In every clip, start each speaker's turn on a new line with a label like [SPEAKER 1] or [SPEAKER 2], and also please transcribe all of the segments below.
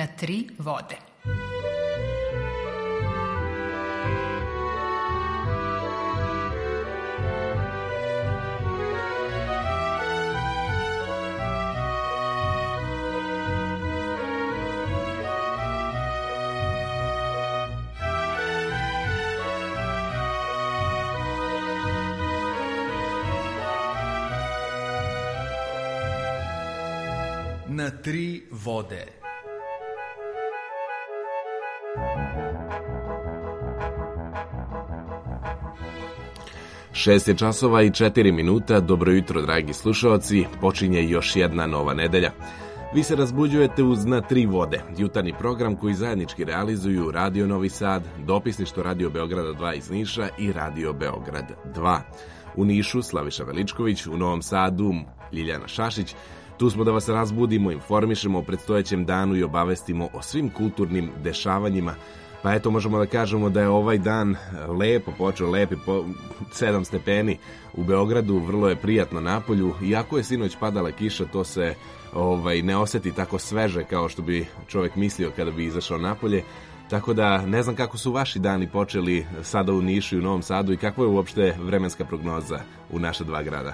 [SPEAKER 1] Na 3 vode.
[SPEAKER 2] Na 3 vode.
[SPEAKER 3] Šest je časova i 4 minuta. Dobro jutro, dragi slušaoci. Počinje još jedna nova nedelja. Vi se razbuđujete uz Na 3 vode, jutarnji program koji zajednički realizuju Radio Novi Sad, dopisništvo Radio Beograda 2 iz Niša i Radio Beograd 2. U Nišu Slaviša Veličković, u Novom Sadu Ljiljana Šašić. Tu smo da vas razbudimo, informišemo o predstojećem danu i obavestimo o svim kulturnim dešavanjima. Pa eto, možemo da kažemo da je ovaj dan lepo počeo, lepi 7 stepeni u Beogradu, vrlo je prijatno napolju. Iako je sinoć padala kiša, to se ne oseti tako sveže kao što bi čovjek mislio kada bi izašao napolje. Tako da ne znam kako su vaši dani počeli sada u Nišu i u Novom Sadu i kakva je uopšte vremenska prognoza u naša dva grada.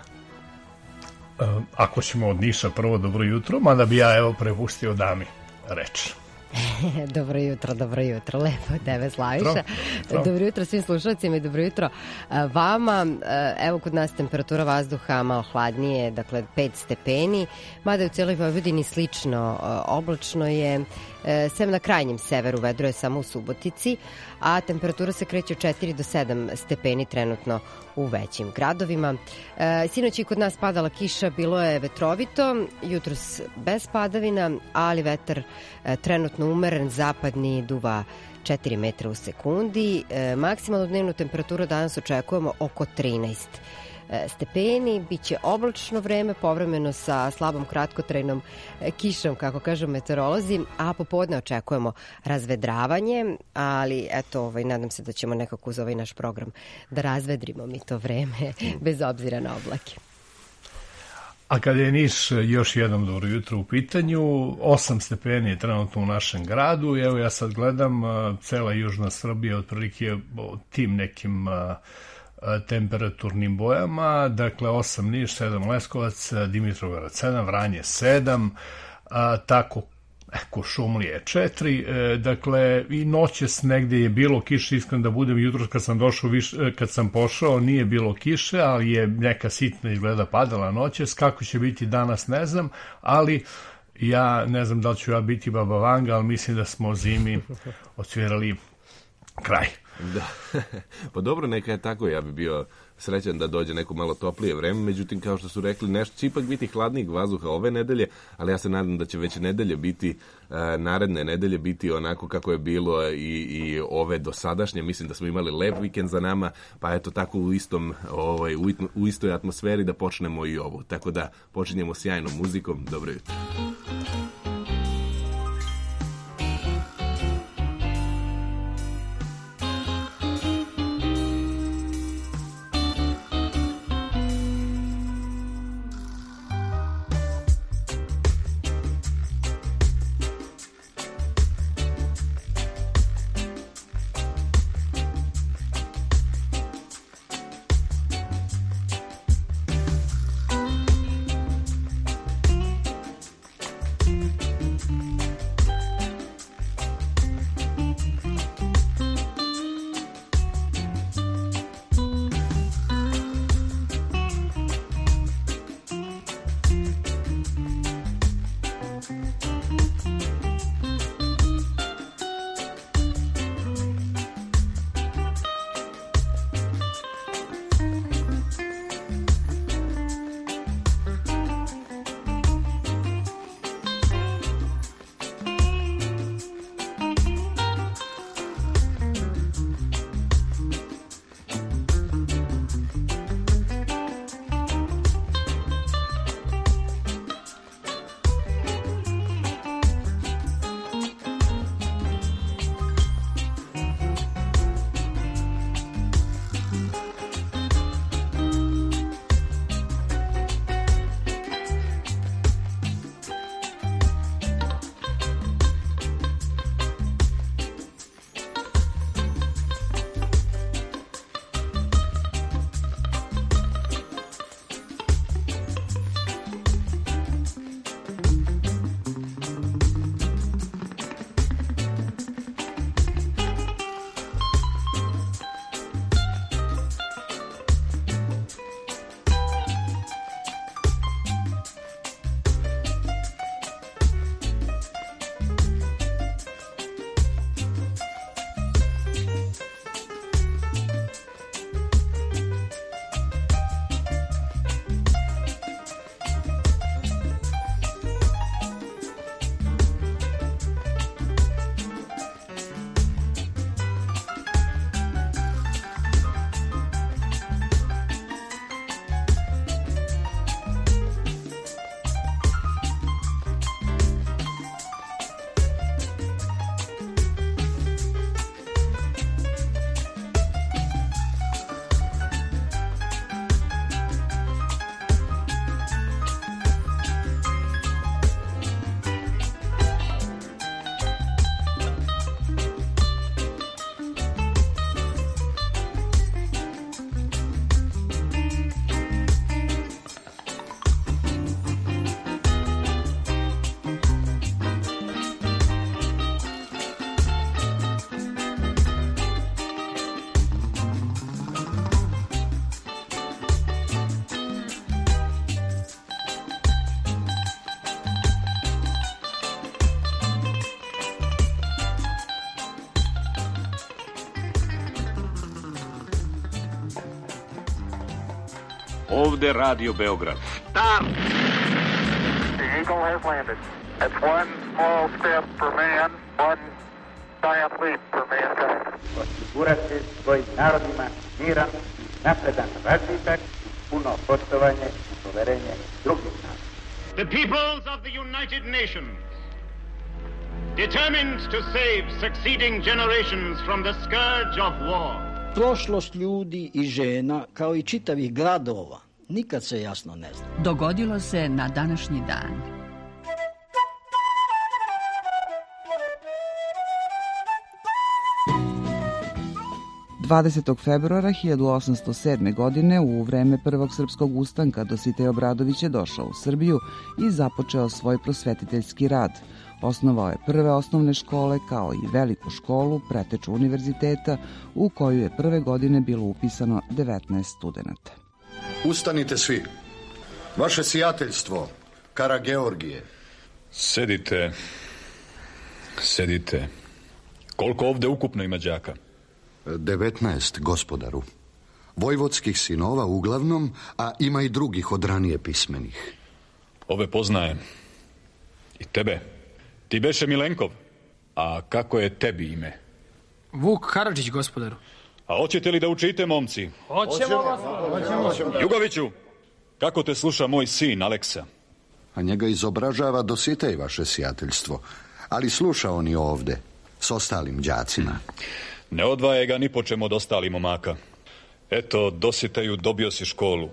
[SPEAKER 4] Ako ćemo od Niša prvo dobro jutro, mada bi ja prepustio dami reč.
[SPEAKER 5] Dobro jutro, lepo od tebe Slaviša. Dobro jutro svim slušalcima i dobro jutro vama. Evo kod nas temperatura vazduha malo hladnije, dakle 5 stepeni, mada je u cijeloj Vojvodini slično, oblačno je, sem na krajnjem severu, vedro je samo u Subotici, a temperatura se kreće od 4 do 7 stepeni trenutno u većim gradovima. Sinoć je kod nas padala kiša, bilo je vetrovito, jutros bez padavina, ali vetar trenutno umeren, zapadni, duva 4 metra u sekundi. Maksimalnu dnevnu temperaturu danas očekujemo oko 13 stepeni, bit će oblačno vreme, povremeno sa slabom kratkotrajnom kišom, kako kažu meteorolozi, a popodne očekujemo razvedravanje, ali eto, nadam se da ćemo nekako uz ovaj naš program da razvedrimo mi to vreme, bez obzira na oblake.
[SPEAKER 4] A kada je Niš, još jednom dobro jutro u pitanju, 8 stepeni je trenutno u našem gradu, evo ja sad gledam, cela južna Srbija otprilike tim nekim temperaturnim bojama, dakle 8 Niš, 7 Leskovac, Dimitrovgrad 7, Vranje 7, tako Kuršumlije 4, dakle i noćas negde je bilo kiše, iskreno da budem, jutro kad sam pošao nije bilo kiše, ali je neka sitna izgleda padala noćas, kako će biti danas ne znam, ali ja ne znam da li ću ja biti Baba Vanga, ali mislim da smo zimi odsvirali kraj.
[SPEAKER 3] Da, pa dobro, neka je tako, ja bi bio srećan da dođe neko malo toplije vreme, međutim kao što su rekli, nešto će ipak biti hladnijeg vazduha ove nedelje, ali ja se nadam da će već nedelje biti, naredne nedelje biti onako kako je bilo i ove dosadašnje. Mislim da smo imali lep vikend za nama, pa eto tako u istoj atmosferi da počnemo i ovu, tako da počinjemo sjajnom muzikom. Dobro jutro.
[SPEAKER 1] Ovde Radio Beograd.
[SPEAKER 6] Start! The Eagle has landed. It's one small step for man, one giant leap for mankind.
[SPEAKER 7] Osigurati svojim narodima miran, napredan razvitak, puno poštovanje i poverenje drugih naroda.
[SPEAKER 1] The peoples of the United Nations, determined to save succeeding generations from the scourge of war.
[SPEAKER 8] Prošlost ljudi i žena, kao i čitavih gradova, nikad se jasno ne zna.
[SPEAKER 9] Dogodilo se na današnji dan.
[SPEAKER 10] Dvadesetog februara 1807. godine u vreme Prvog srpskog ustanka Dositej Obradović je došao u Srbiju i započeo svoj prosvetiteljski rad. Osnovao je prve osnovne škole kao i veliku školu, preteču univerziteta, u koju je prve godine bilo upisano 19 studenata.
[SPEAKER 11] Ustanite svi. Vaše sijateljstvo, Karageorgije.
[SPEAKER 12] Sedite. Koliko ovde ukupno ima đaka?
[SPEAKER 11] 19, gospodaru. Vojvodskih sinova uglavnom, a ima i drugih od ranije pismenih.
[SPEAKER 12] Ove poznajem. I tebe. Ti beše Milenkov. A kako je tebi ime?
[SPEAKER 13] Vuk Karadžić, gospodaru.
[SPEAKER 12] A hoćete li da učite, momci?
[SPEAKER 13] Hoćemo.
[SPEAKER 12] Jugoviću, kako te sluša moj sin, Aleksa?
[SPEAKER 11] A njega izobražava Dositej, vaše sijateljstvo. Ali sluša on i ovde, s ostalim đacima.
[SPEAKER 12] Ne odvaje ga ni po čemu od ostalih momaka. Eto, Dositeju, dobio si školu.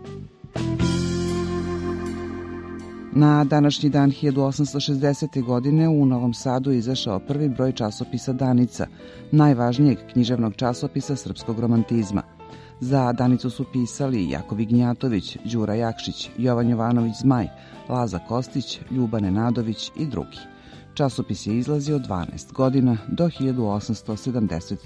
[SPEAKER 10] Na današnji dan 1860. godine u Novom Sadu izašao prvi broj časopisa Danica, najvažnijeg književnog časopisa srpskog romantizma. Za Danicu su pisali Jakov Ignjatović, Đura Jakšić, Jovan Jovanović Zmaj, Laza Kostić, Ljuba Nenadović i drugi. Časopis je izlazio 12 godina do 1872.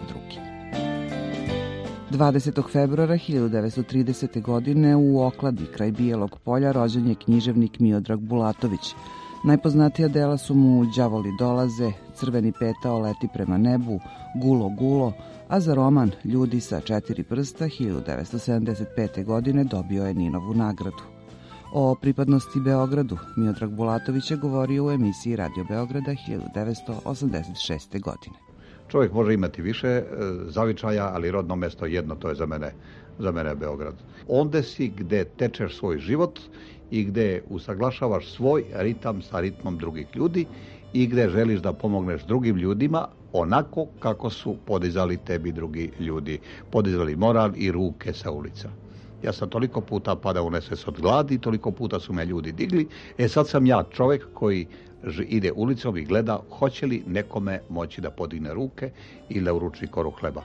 [SPEAKER 10] 20. februara 1930. godine u Okladi, kraj Bijelog polja, rođen je književnik Miodrag Bulatović. Najpoznatija dela su mu Đavoli dolaze, Crveni petao leti prema nebu, Gulo Gulo, a za roman Ljudi sa 4 prsta 1975. godine dobio je Ninovu nagradu. O pripadnosti Beogradu Miodrag Bulatović je govorio u emisiji Radio Beograda 1986. godine.
[SPEAKER 14] Čovjek može imati više zavičaja, ali rodno mesto jedno, to je za mene Beograd. Onde si gde tečeš svoj život i gde usaglašavaš svoj ritam sa ritmom drugih ljudi i gde želiš da pomogneš drugim ljudima onako kako su podizali tebi drugi ljudi, podizali moral i ruke sa ulica. Ja sam toliko puta padao u nesvest od gladi, toliko puta su me ljudi digli. Sad sam ja čovjek koji ide ulicom i gleda hoće li nekome moći da podigne ruke ili da uruči koru hleba.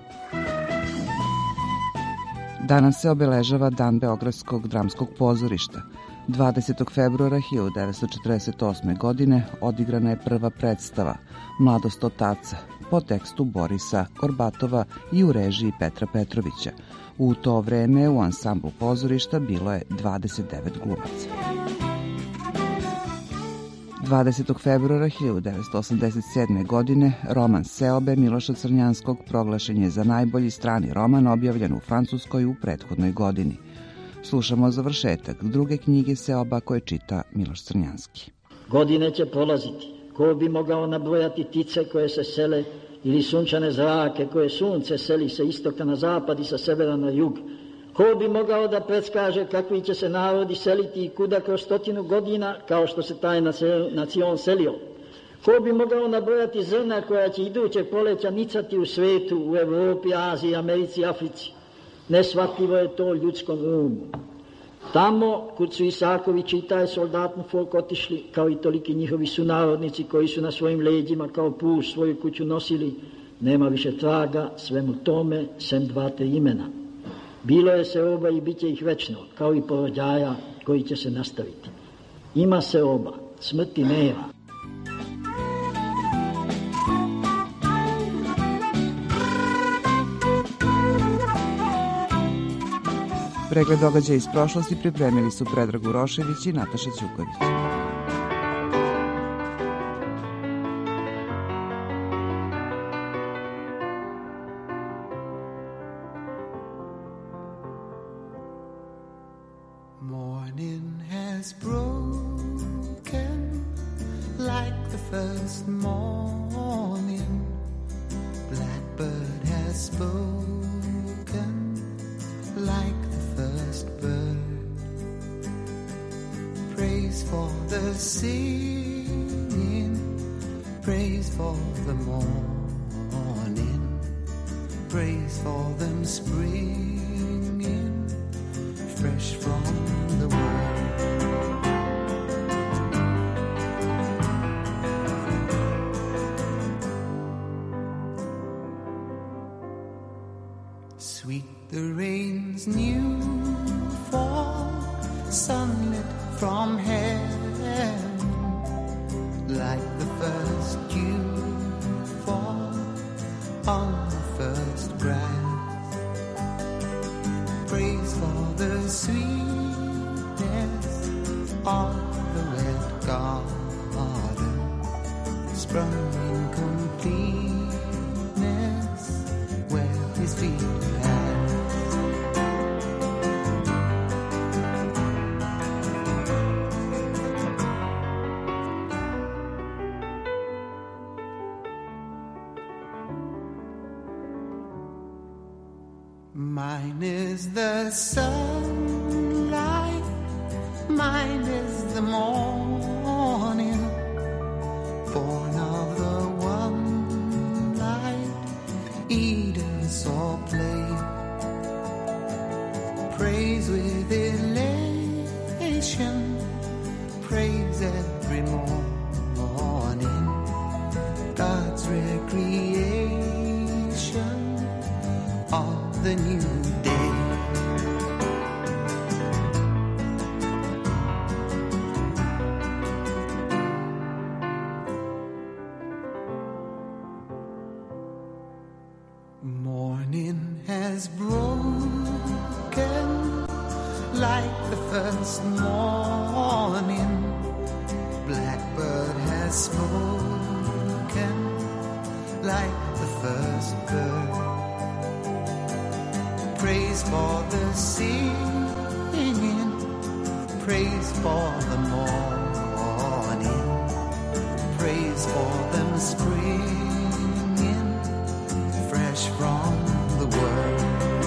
[SPEAKER 10] Danas se obeležava Dan Beogradskog dramskog pozorišta. 20. februara 1948. godine odigrana je prva predstava Mladost otaca po tekstu Borisa Korbatova i u režiji Petra Petrovića. U to vreme u ansamblu pozorišta bilo je 29 glumaca. 20. februara 1987. godine roman Seobe Miloša Crnjanskog proglašen je za najbolji strani roman objavljen u Francuskoj u prethodnoj godini. Slušamo završetak druge knjige Seoba koje čita Miloš Crnjanski.
[SPEAKER 8] Godine će prolaziti. Ko bi mogao nabrojati ptice koje se sele ili sunčane zrake koje sunce seli sa istoka na zapad i sa severa na jug? Ko bi mogao da predskaže kakvi će se narodi seliti i kuda kroz 100 godina kao što se taj nacion selio? Ko bi mogao nabrojati zrna koja će idućeg proleća nicati u svetu, u Evropi, Aziji, Americi, Africi? Neshvatljivo je to ljudskom umu. Tamo, kud su Isaković i taj soldatni folk otišli, kao i toliki njihovi sunarodnici koji su na svojim leđima kao puš svoju kuću nosili, nema više traga svemu tome, sem 2-3 imena. Bilo je seoba i bit će ih večno, kao i porođaja koji će se nastaviti. Ima seoba, smrti nema.
[SPEAKER 10] Pregled događaja iz prošlosti pripremili su Predrag Urošević i Nataša Ćuković.
[SPEAKER 15] Morning has broken like the first morning. Blackbird has spoken like the first bird. Praise for the singing, praise for the morning, praise for them springing fresh from the world. Sweet the rain's new fall, sunlit from heaven, like the first dew fall on the first grass. Praise for the sweetness of the wet garden, sprung in completeness where his feet Mine is the sunlight, mine is the morning, born of the one light, Eden saw play. Praise with elation, praise every morning, God's recreation of the new day. Morning has broken like the first morning. Blackbird has spoken like the first bird. Praise for the singing, praise for the morning, praise for them springing fresh from the world.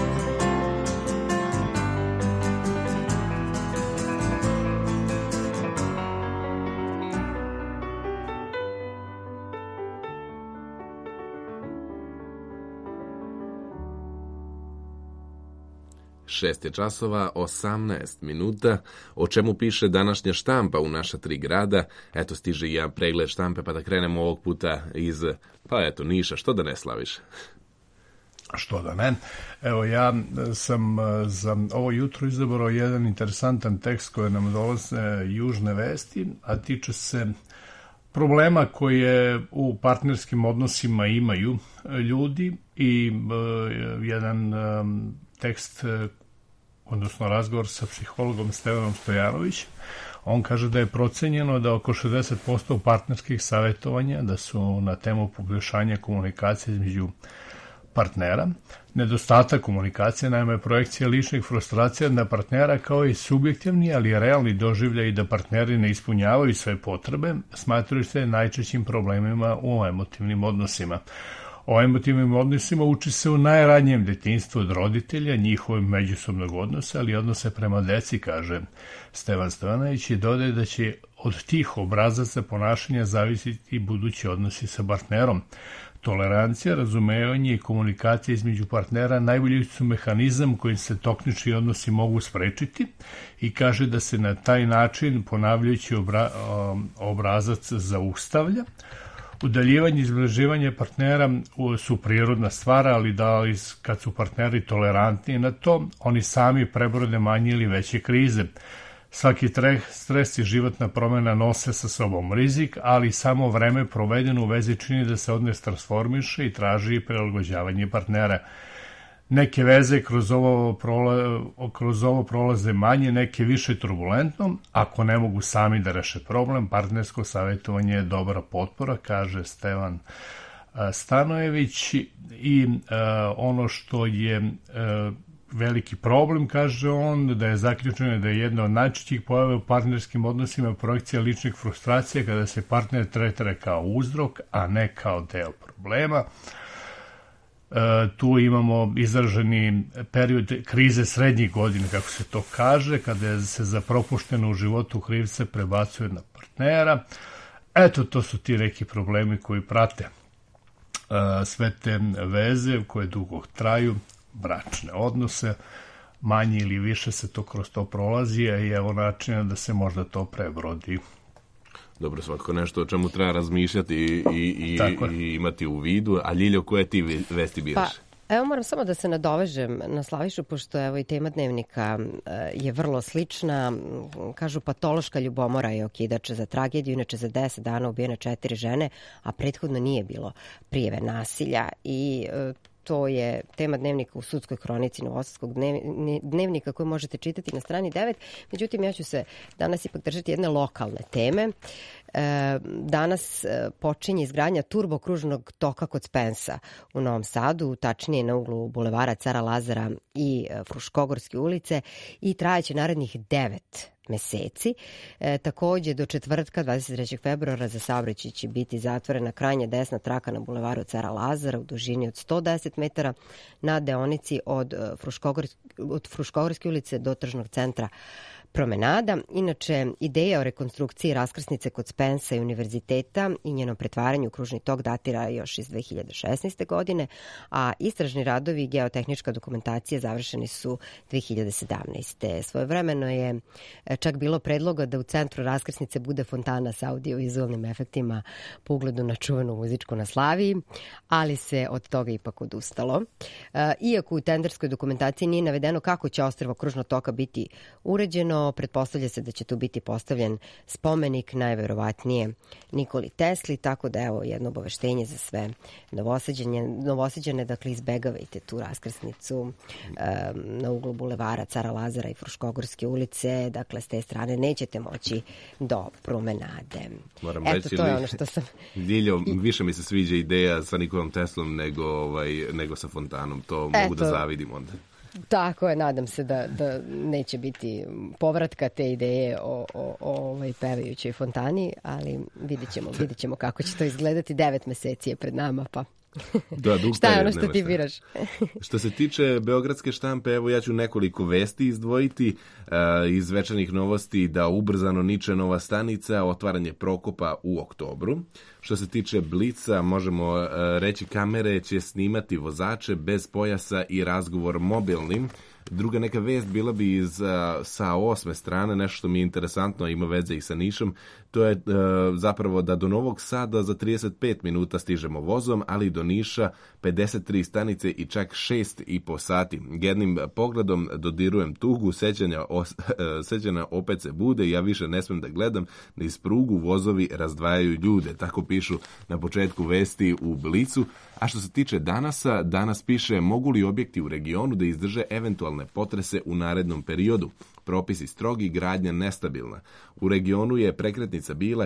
[SPEAKER 3] Šest je časova, 18 minuta, o čemu piše današnja štampa u naša tri grada. Eto, stiže i jedan pregled štampe, pa da krenemo ovog puta iz, Niša. Što da ne, Slaviš?
[SPEAKER 4] Što da ne. Evo, ja sam za ovo jutro izabrao jedan interesantan tekst koji nam dolaze Južne vesti, a tiče se problema koje u partnerskim odnosima imaju ljudi i jedan tekst, odnosno razgovor sa psihologom Stevanom Stojanović. On kaže da je procenjeno da oko 60% partnerskih savjetovanja da su na temu poboljšanja komunikacije između partnera. Nedostatak komunikacije, naime projekcija ličnih frustracija na partnera kao i subjektivni, ali realni doživljaj da partneri ne ispunjavaju sve potrebe, smatraju se najčešćim problemima u emotivnim odnosima. O emotivnim odnosima uči se u najranjijem detinjstvu od roditelja, njihovim međusobnog odnosa, ali odnose prema deci, kaže Stevan Stojanović, i dodaje da će od tih obrazaca ponašanja zavisiti budući odnosi sa partnerom. Tolerancija, razumevanje i komunikacija između partnera najbolji su mehanizam kojim se toksični odnosi mogu sprečiti i kaže da se na taj način ponavljajući obrazac zaustavlja. Udaljivanje i izbliživanje partnera su prirodna stvar, ali kad su partneri tolerantni na to, oni sami prebrode manje ili veće krize. Svaki stres i životna promjena nose sa sobom rizik, ali samo vreme provedeno u vezi čini da se odnos transformiše i traži prilagođavanje partnera. Neke veze kroz ovo prolaze manje, neke više turbulentno. Ako ne mogu sami da reše problem, partnersko savjetovanje je dobra potpora, kaže Stevan Stanojević. I ono što je veliki problem, kaže on, da je zaključeno da je jedna od najčešćih pojava u partnerskim odnosima projekcija ličnih frustracija kada se partner tretira kao uzrok, a ne kao deo problema. Tu imamo izraženi period krize srednjih godina, kako se to kaže, kada se za propušteno u životu krivce prebacuje na partnera. Eto, to su ti neki problemi koji prate sve te veze koje dugo traju, bračne odnose, manje ili više se to kroz to prolazi, a i evo načina da se možda to prebrodi.
[SPEAKER 3] Dobro, svakako nešto o čemu treba razmišljati i imati u vidu. A Ljiljo, koje ti vesti biraš?
[SPEAKER 5] Pa, evo moram samo da se nadovežem na Slavišu, pošto evo i tema dnevnika je vrlo slična. Kažu, patološka ljubomora je okidač za tragediju. Inače, za 10 dana ubijene 4 žene, a prethodno nije bilo prijave nasilja i to je tema dnevnika u sudskoj kronici Novosadskog dnevnika koju možete čitati na strani 9. Međutim, ja ću se danas ipak držati jedne lokalne teme. Danas počinje izgradnja turbokružnog toka kod Spensa u Novom Sadu, tačnije na uglu bulevara Cara Lazara i Fruškogorske ulice, i trajaće narednih 9 meseci. Takođe, do četvrtka 23. februara za saobraćaj će biti zatvorena krajnja desna traka na bulevaru Cara Lazara u dužini od 110 metara na deonici od Fruškogorske ulice do tržnog centra Promenada. Inače, ideja o rekonstrukciji raskrsnice kod Spensa i univerziteta i njenom pretvaranju u kružni tok datira još iz 2016. godine, a istražni radovi i geotehnička dokumentacija završeni su 2017. Svojevremeno je čak bilo predloga da u centru raskrsnice bude fontana sa audio-vizualnim efektima po ugledu na čuvenu muzičku na Slaviji, ali se od toga ipak odustalo. Iako u tenderskoj dokumentaciji nije navedeno kako će ostrvo kružnog toka biti uređeno, pretpostavlja se da će tu biti postavljen spomenik najverovatnije Nikoli Tesli, tako da evo jedno obaveštenje za sve Novosađane, dakle izbegavajte tu raskrsnicu na uglu bulevara Cara Lazara i Fruškogorske ulice, dakle s te strane nećete moći do Promenade.
[SPEAKER 3] Moram
[SPEAKER 5] Eto,
[SPEAKER 3] reći,
[SPEAKER 5] to je ono što sam...
[SPEAKER 3] Diljo, više mi se sviđa ideja sa Nikolom Teslom nego sa fontanom, to mogu da zavidim onda.
[SPEAKER 5] Tako je, nadam se da neće biti povratka te ideje o pevajućoj fontani, ali vidjet ćemo kako će to izgledati. 9 meseci je pred nama, pa šta je ono što ti biraš?
[SPEAKER 3] Što se tiče beogradske štampe, evo ja ću nekoliko vesti izdvojiti iz večernjih novosti, da ubrzano niče nova stanica, otvaranje Prokopa u oktobru. Što se tiče Blica, možemo reći kamere će snimati vozače bez pojasa i razgovor mobilnim. Druga neka vest bila bi sa 8. strane, nešto što mi je interesantno, ima veze i sa Nišom. To je zapravo da do Novog Sada za 35 minuta stižemo vozom, ali do Niša 53 stanice i čak 6,5 sati. Jednim pogledom dodirujem tugu, sećanja opet se bude, ja više ne smem da gledam, niz prugu vozovi razdvajaju ljude. Tako pišu na početku vesti u Blicu. A što se tiče danas piše mogu li objekti u regionu da izdrže eventualne potrese u narednom periodu. Propisi strogi, gradnja nestabilna. U regionu je prekretnica bila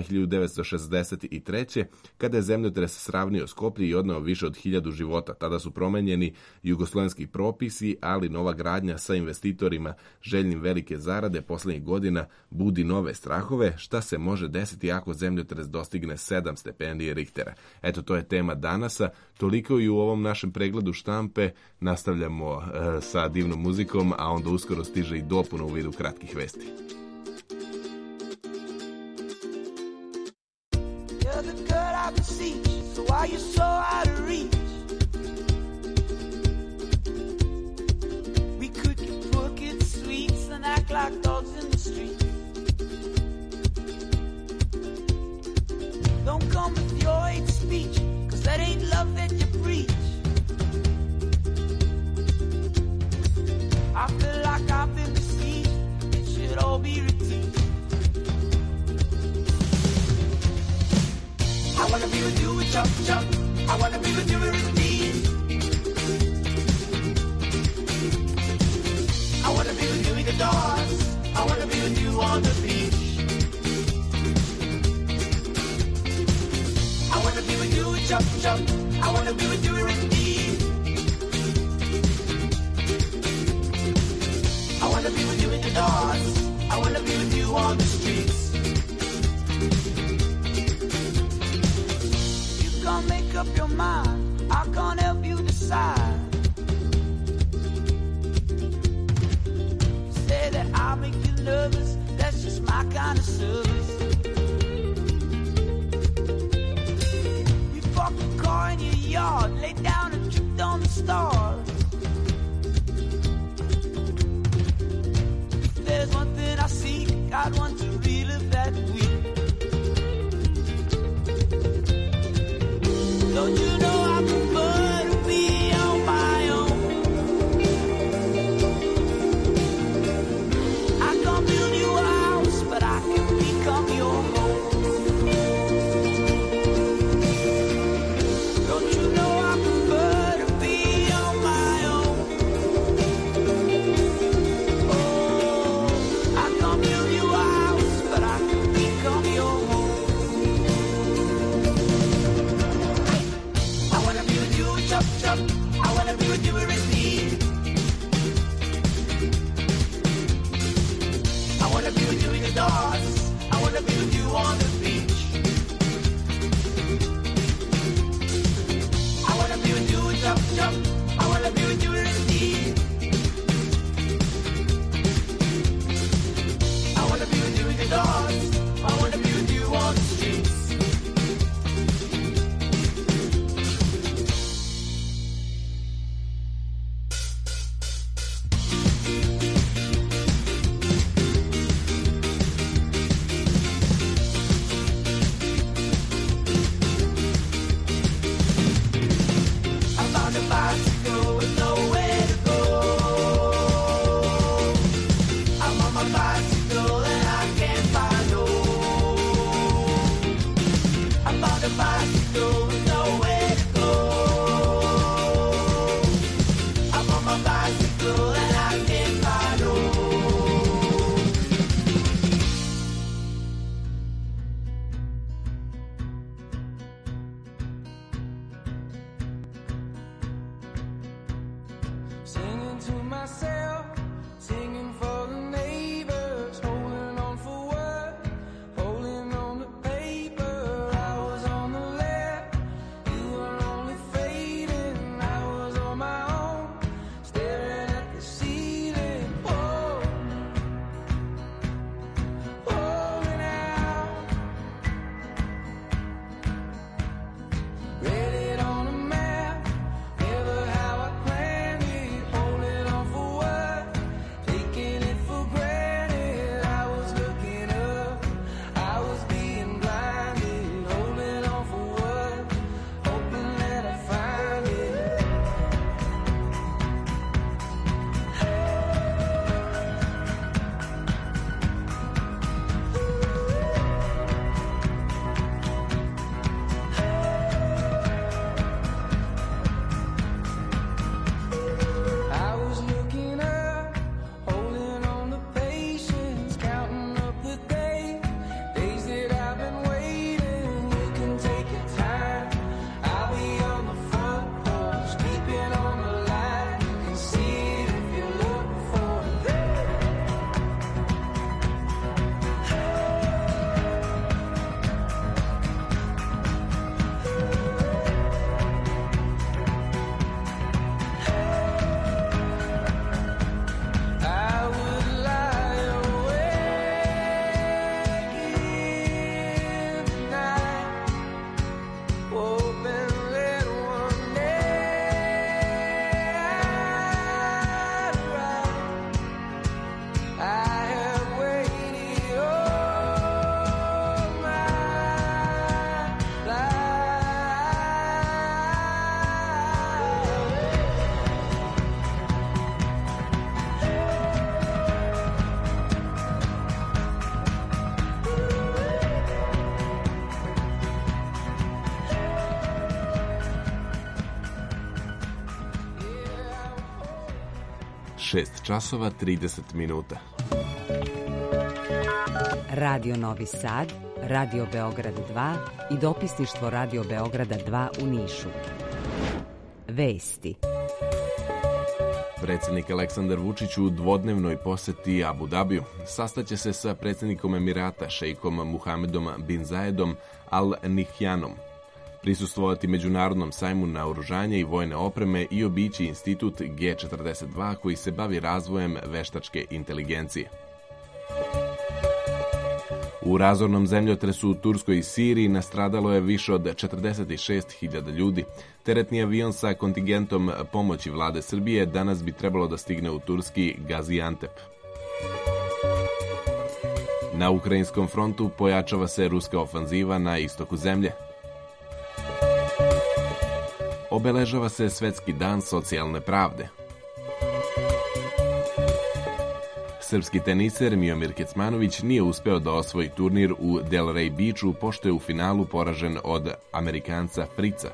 [SPEAKER 3] 1963. kada je zemljotres sravnio Skoplje i odneo više od 1000 života. Tada su promenjeni jugoslovenski propisi, ali nova gradnja sa investitorima željnim velike zarade poslednjih godina budi nove strahove. Šta se može desiti ako zemljotres dostigne 7 stepeni Richtera? Eto, to je tema danasa. Toliko i u ovom našem pregledu štampe. Nastavljamo sa divnom muzikom, a onda uskoro stiže i dopuna u vidu kratkih vesti.
[SPEAKER 16] Don't come with your hate speech, 'cause that ain't love that you preach. I feel like I've been besieged, it should all be reteached. I wanna be with you with Chuck Chuck, I wanna be with you with Steve. I wanna be with you in the doors, I wanna be with you on the beach. I wanna be with you with Chuck Chuck, I wanna be with you with Steve. kind of service. You parked a car in your yard, laid down and tripped on the stars. If there's one thing I seek, I'd want to relive that week. Don't you know I prefer to be on my own? I can't build you a house, but I can become your home. Don't you know I prefer to be on my own? Oh, I can't build you a house, but I can become your home. I wanna be with you, chop chop. I wanna be with you every I wanna be with you in the doors. I wanna be with you on the beach. I wanna be with you, chop chop. I wanna be with you indeed. I wanna be with you in the doors. I wanna be with you on the streets. I found a bicycle with nowhere to go. I'm on my bicycle and I can't find home. I found a bicycle with nowhere to go. I'm on my bicycle and I can't find home. Singing to myself, singing for the neighbors, holding on for what, holding on to paper. I was on the left, you were only fading. I was on my own, staring at the ceiling. Oh, holding out, read it on a map, never how I planned it. Holding on for what, taking it for granted. I was looking up, I was being blinded. Holding on for what, hoping that I find it. I was looking up, holding on to patience, counting up the days that I've been waiting. You can take your time, I'll be on the front porch, keeping on the line. You can see it if you look for it. I would lie awake in the night, hoping that one day I'd arrive. I have waited all my life.
[SPEAKER 3] Šest časova 30 minuta.
[SPEAKER 17] Radio Novi Sad, Radio Beograd 2 i dopisništvo Radio Beograda 2 u Nišu. Vesti.
[SPEAKER 3] Predsjednik Aleksandar Vučić u dvodnevnoj poseti Abu Dabiju sastaće se sa predsjednikom Emirata, šejkom Muhamedom bin Zayedom Al Nihjanom. Prisustvovati Međunarodnom sajmu naoružanja i vojne opreme i obići institut G42 koji se bavi razvojem veštačke inteligencije. U razornom zemljotresu u Turskoj i Siriji nastradalo je više od 46.000 ljudi. Teretni avion sa kontingentom pomoći vlade Srbije danas bi trebalo da stigne u turski Gaziantep. Na ukrajinskom frontu pojačava se ruska ofanziva na istoku zemlje. Obeležava se Svetski dan socijalne pravde. Srpski teniser Miomir Kecmanović nije uspeo da osvoji turnir u Delray Beachu pošto je u finalu poražen od Amerikanca Frica.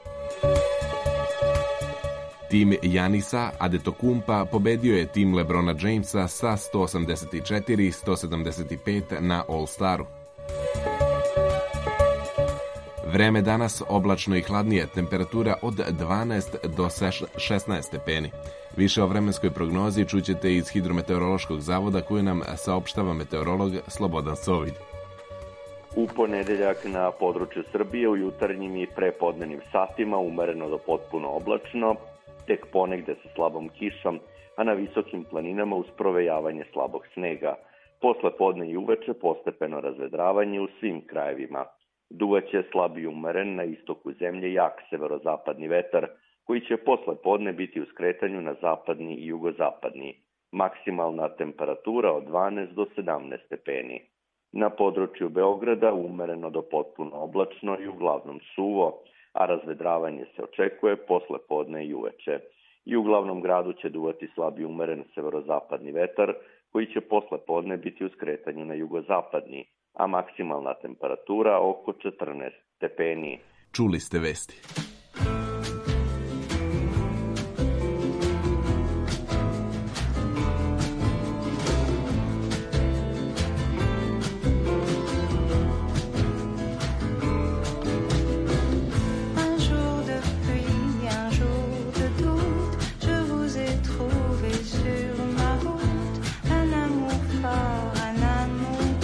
[SPEAKER 3] Tim Janisa Adetokumpa pobedio je tim LeBrona Jamesa sa 184-175 na All-Staru. Vreme danas oblačno i hladnije, temperatura od 12 do 16 stepeni. Više o vremenskoj prognozi čućete iz Hidrometeorološkog zavoda koju nam saopštava meteorolog Slobodan Sovid.
[SPEAKER 18] U ponedeljak na području Srbije u jutarnjim i prepodnevnim satima umereno do potpuno oblačno, tek ponegde sa slabom kišom, a na visokim planinama uz provejavanje slabog snega. Posle podne i uveče postepeno razvedravanje u svim krajevima. Duvaće slab i umeren, na istoku zemlje jak severozapadni vetar, koji će posle podne biti u skretanju na zapadni i jugozapadni. Maksimalna temperatura od 12 do 17 stepeni. Na području Beograda umereno do potpuno oblačno i uglavnom suvo, a razvedravanje se očekuje posle podne i uveče. I u glavnom gradu će duvati slab i umeren severozapadni vetar, koji će posle podne biti u skretanju na jugozapadni, a maksimalna temperatura oko 14 stepeni.
[SPEAKER 3] Čuli ste vesti.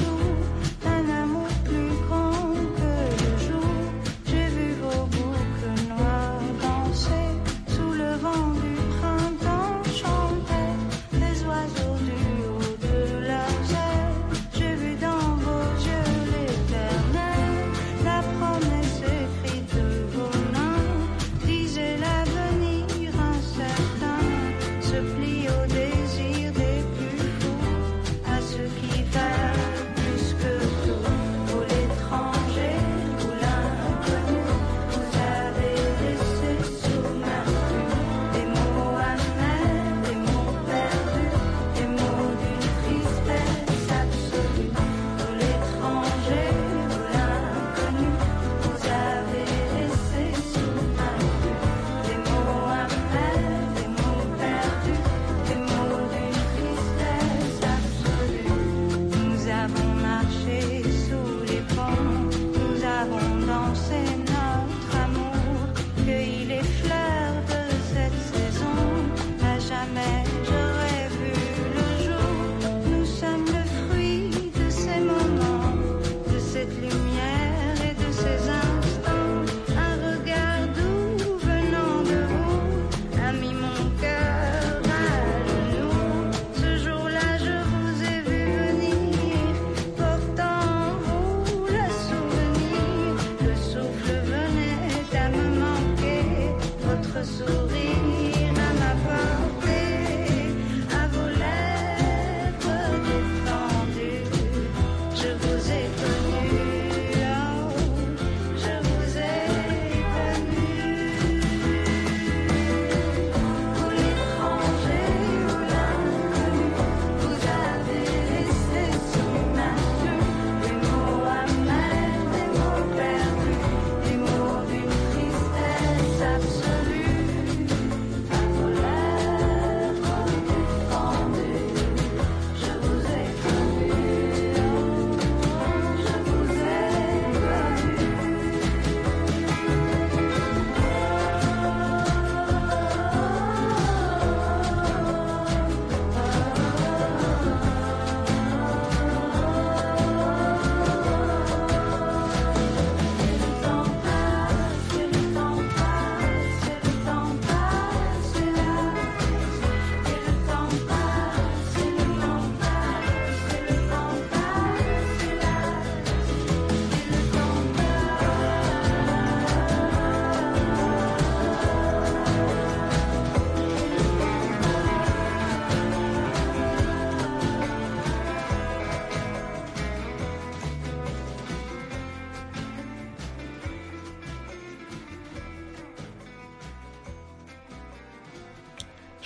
[SPEAKER 16] Plus grand que le jour, j'ai vu vos boucles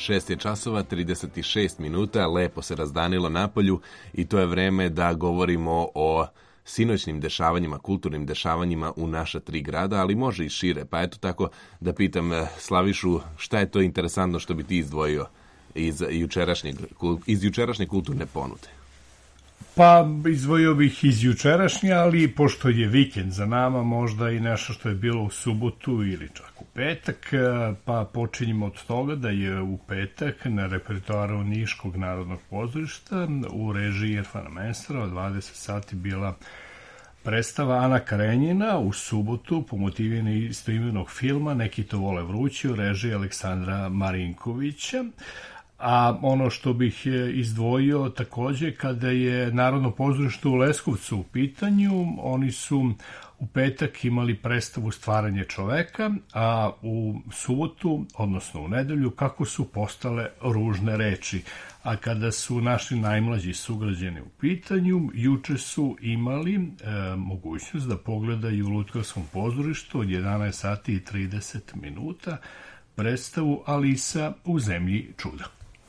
[SPEAKER 3] 6 je časova, 36 minuta, lepo se razdanilo napolju i to je vreme da govorimo o sinoćnim dešavanjima, kulturnim dešavanjima u naša 3 grada, ali može i šire. Pa eto tako da pitam Slavišu, šta je to interesantno što bi ti izdvojio iz jučerašnje kulturne ponude?
[SPEAKER 4] Pa izdvojio bih iz jučerašnje, ali pošto je vikend za nama, možda i nešto što je bilo u subotu ili čak u petak, pa počinjemo od toga da je u petak na repertoaru Niškog narodnog pozorišta u režiji Irfana Mensara od 20 sati bila predstava Ana Karenjina, u subotu po motivima istoimenog filma Neki to vole vruće u režiji Aleksandra Marinkovića. A ono što bih izdvojio takođe, kada je Narodno pozorište u Leskovcu u pitanju, oni su u petak imali predstavu Stvaranje čoveka, a u subotu, odnosno u nedelju, kako su postale ružne reči. A kada su naši najmlađi sugrađani u pitanju, juče su imali mogućnost da pogledaju u Lutkarskom pozorištu od 11 sati i 30 minuta predstavu Alisa u zemlji čuda.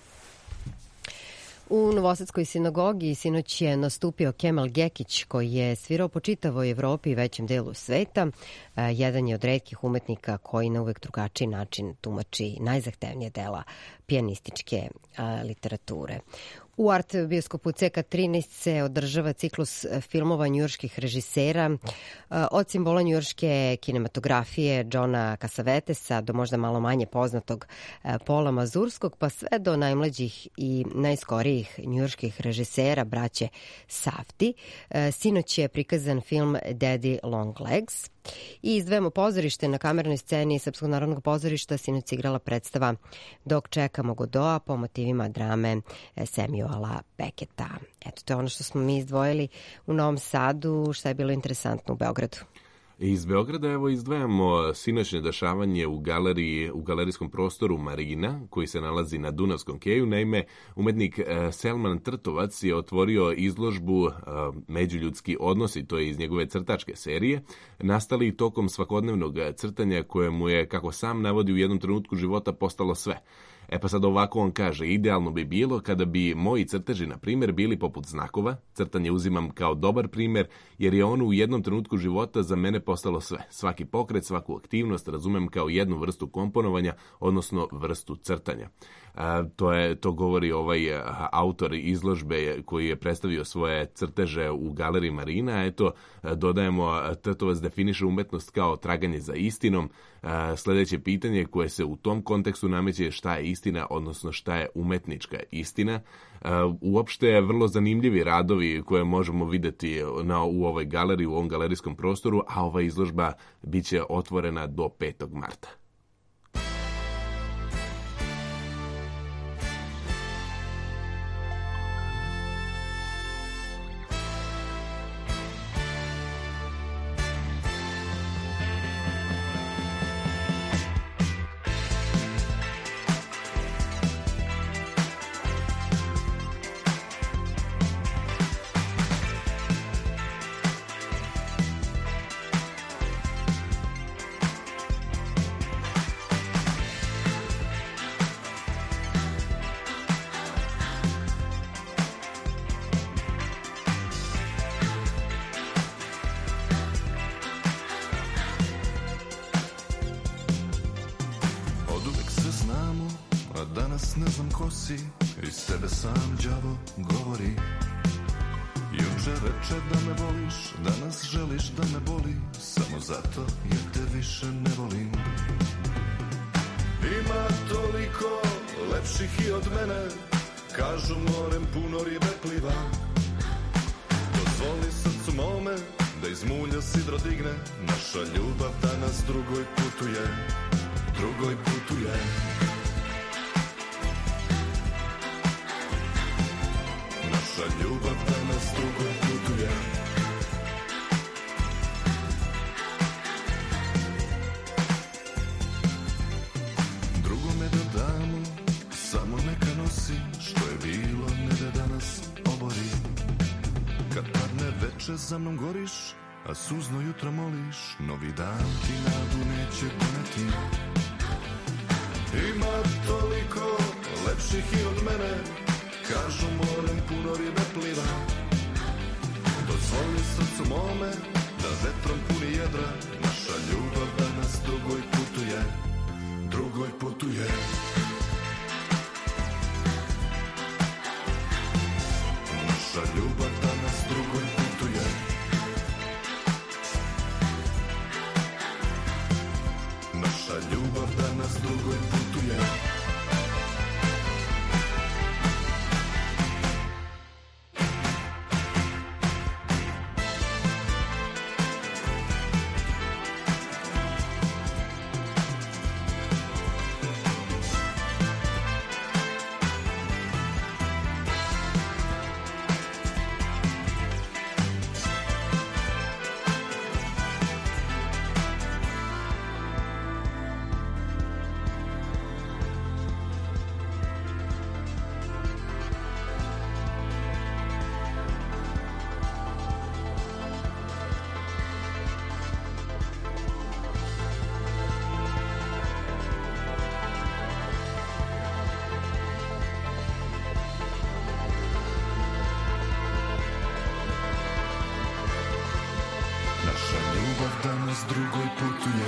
[SPEAKER 5] U Novosadskoj sinagogi sinoć je nastupio Kemal Gekić, koji je svirao po čitavoj Evropi i većem delu sveta. Jedan je od retkih umetnika koji na uvek drugačiji način tumači najzahtevnije dela pijanističke literature. U art bioskopu CK13 se održava ciklus filmova njujorških režisera, od simbola njujorške kinematografije Johna Cassavetesa do možda malo manje poznatog Paula Mazurskog, pa sve do najmlađih i najskorijih njujorških režisera, braće Safdie. Sinoć je prikazan film Daddy Long Legs. I izdvajamo pozorište. Na kamernoj sceni Srpskog narodnog pozorišta sinoć igrala predstava Dok čekamo Godoa po motivima drame Samuela Becketa. Eto, to je ono što smo mi izdvojili u Novom Sadu. Šta je bilo interesantno u Beogradu?
[SPEAKER 3] Iz Beograda evo izdvajamo sinoćne dešavanje u galerijskom prostoru Marina, koji se nalazi na Dunavskom keju. Naime, umetnik Selman Trtovac je otvorio izložbu Međuljudski odnosi, to je iz njegove crtačke serije, nastali tokom svakodnevnog crtanja koje mu je, kako sam navodi, u jednom trenutku života postalo sve. E pa sad ovako on kaže, idealno bi bilo kada bi moji crteži, na primjer, bili poput znakova. Crtanje uzimam kao dobar primjer, jer je ono u jednom trenutku života za mene postalo sve. Svaki pokret, svaku aktivnost razumem kao jednu vrstu komponovanja, odnosno vrstu crtanja. To govori ovaj autor izložbe koji je predstavio svoje crteže u galeriji Marina. Eto, dodajemo, Trtovac definiše umetnost kao traganje za istinom. Sljedeće pitanje koje se u tom kontekstu nameće je šta je istina, odnosno šta je umetnička istina. Uopšte vrlo zanimljivi radovi koje možemo vidjeti u ovoj galeriji, u ovom galerijskom prostoru, a ova izložba bit će otvorena do 5. marta.
[SPEAKER 19] Danas ne znam ko si, iz tebe sam đavo govori. Juče reče da me voliš, danas želiš da me boli, samo zato jer te više ne volim. Ima toliko lepših i od mene, kažu morem puno ribe pliva. Dozvoli srcu mome da iz mulja sidro digne, naša ljubav danas drugoj putuje. Naša ljubav danas drugoj putuje. Drugome da damo, samo neka nosi, što je bilo ne da danas obori. Kad padne veče za mnom goriš, a suzno jutro moliš, novi dan ti nadu neće doneti. Ima toliko lepših i od mene, kažu morem puno ribe pliva. Dozvoli srcu mome da vetrom puni jedra, naša ljubav danas drugoj putuje, drugoj putuje. Naša ljubav danas drugoj putuje. Naša ljubav danas drugoj putuje. Danas drugoj putuje.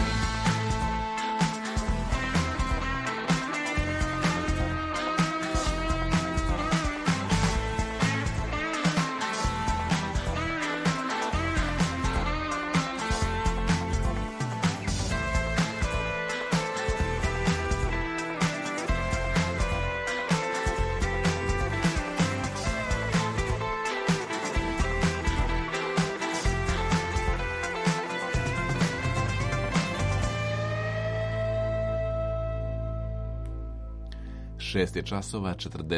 [SPEAKER 3] Šest je časova,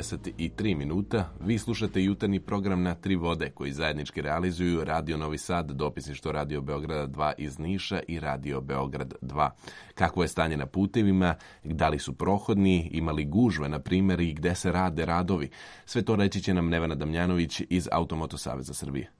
[SPEAKER 3] 43 minuta. Vi slušate jutarnji program Na tri vode, koji zajednički realizuju Radio Novi Sad, dopisništvo Radio Beograda 2 iz Niša i Radio Beograd 2. Kako je stanje na putevima, da li su prohodni, imali gužve, na primjer, i gde se rade radovi? Sve to reći će nam Nevena Damjanović iz Automoto Saveza Srbije.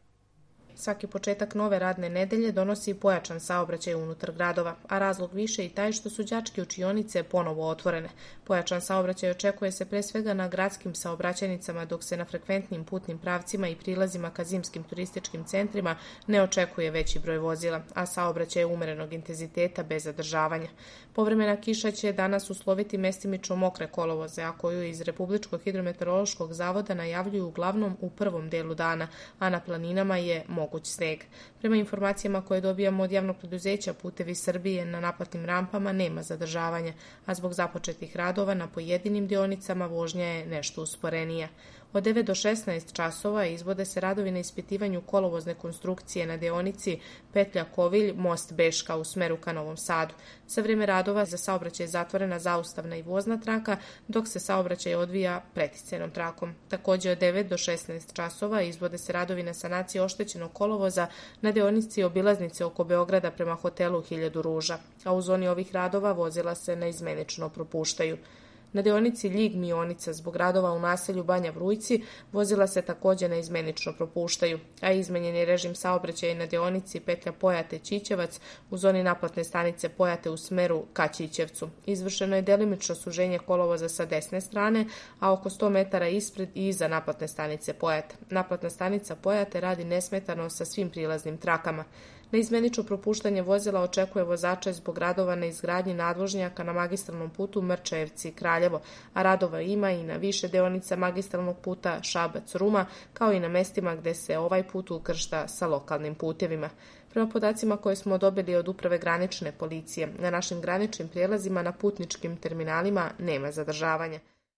[SPEAKER 20] Svaki početak nove radne nedelje donosi pojačan saobraćaj unutar gradova, a razlog više i taj što su đačke učionice ponovo otvorene. Pojačan saobraćaj očekuje se pre svega na gradskim saobraćajnicama, dok se na frekventnim putnim pravcima i prilazima ka zimskim turističkim centrima ne očekuje veći broj vozila, a saobraćaj je umerenog intenziteta bez zadržavanja. Povremena kiša će danas usloviti mestimično mokre kolovoze, a koju iz Republičkog hidrometeorološkog zavoda najavljuju uglavnom u prvom delu dana, a na planinama je moguć sneg. Prema informacijama koje dobijamo od javnog preduzeća Putevi Srbije, na naplatnim rampama nema zadržavanja, a zbog započetih radova na pojedinim deonicama vožnja je nešto usporenija. Od 9 do 16 časova izvode se radovi na ispitivanju kolovozne konstrukcije na deonici petlja Kovilj, most Beška u smeru ka Novom Sadu. Za vreme radova za saobraćaj je zatvorena zaustavna i vozna traka, dok se saobraćaj odvija preticajnom trakom. Također od 9 do 16 časova izvode se radovi na sanaciji oštećenog kolovoza na deonici obilaznice oko Beograda prema hotelu 1000 Ruža, a u zoni ovih radova vozila se naizmenično propuštaju. Na deonici Ljig-Mionica zbog radova u naselju Banja Vrujci vozila se također naizmenično propuštaju, a izmenjen je režim saobraćaja na deonici petlja Pojate-Ćićevac u zoni naplatne stanice Pojate u smeru ka Ćićevcu. Izvršeno je delimično suženje kolovoza sa desne strane, a oko 100 metara ispred i iza naplatne stanice Pojate. Naplatna stanica Pojate radi nesmetano sa svim prilaznim trakama. Neizmenično propuštanje vozila očekuje vozače zbog radova na izgradnji nadvožnjaka na magistralnom putu Mrčajevci-Kraljevo, a radova ima i na više deonica magistralnog puta Šabac-Ruma, kao i na mestima gde se ovaj put ukršta sa lokalnim putevima. Prema podacima koje smo dobili od Uprave granične policije, na našim graničnim prijelazima na putničkim terminalima nema zadržavanja.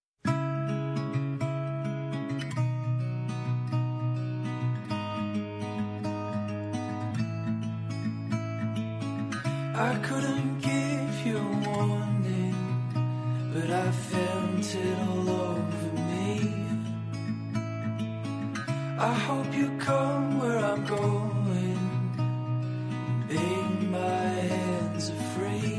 [SPEAKER 16] I couldn't give you a warning, but I felt it all over me. I hope you come where I'm going, babe, my hands are free.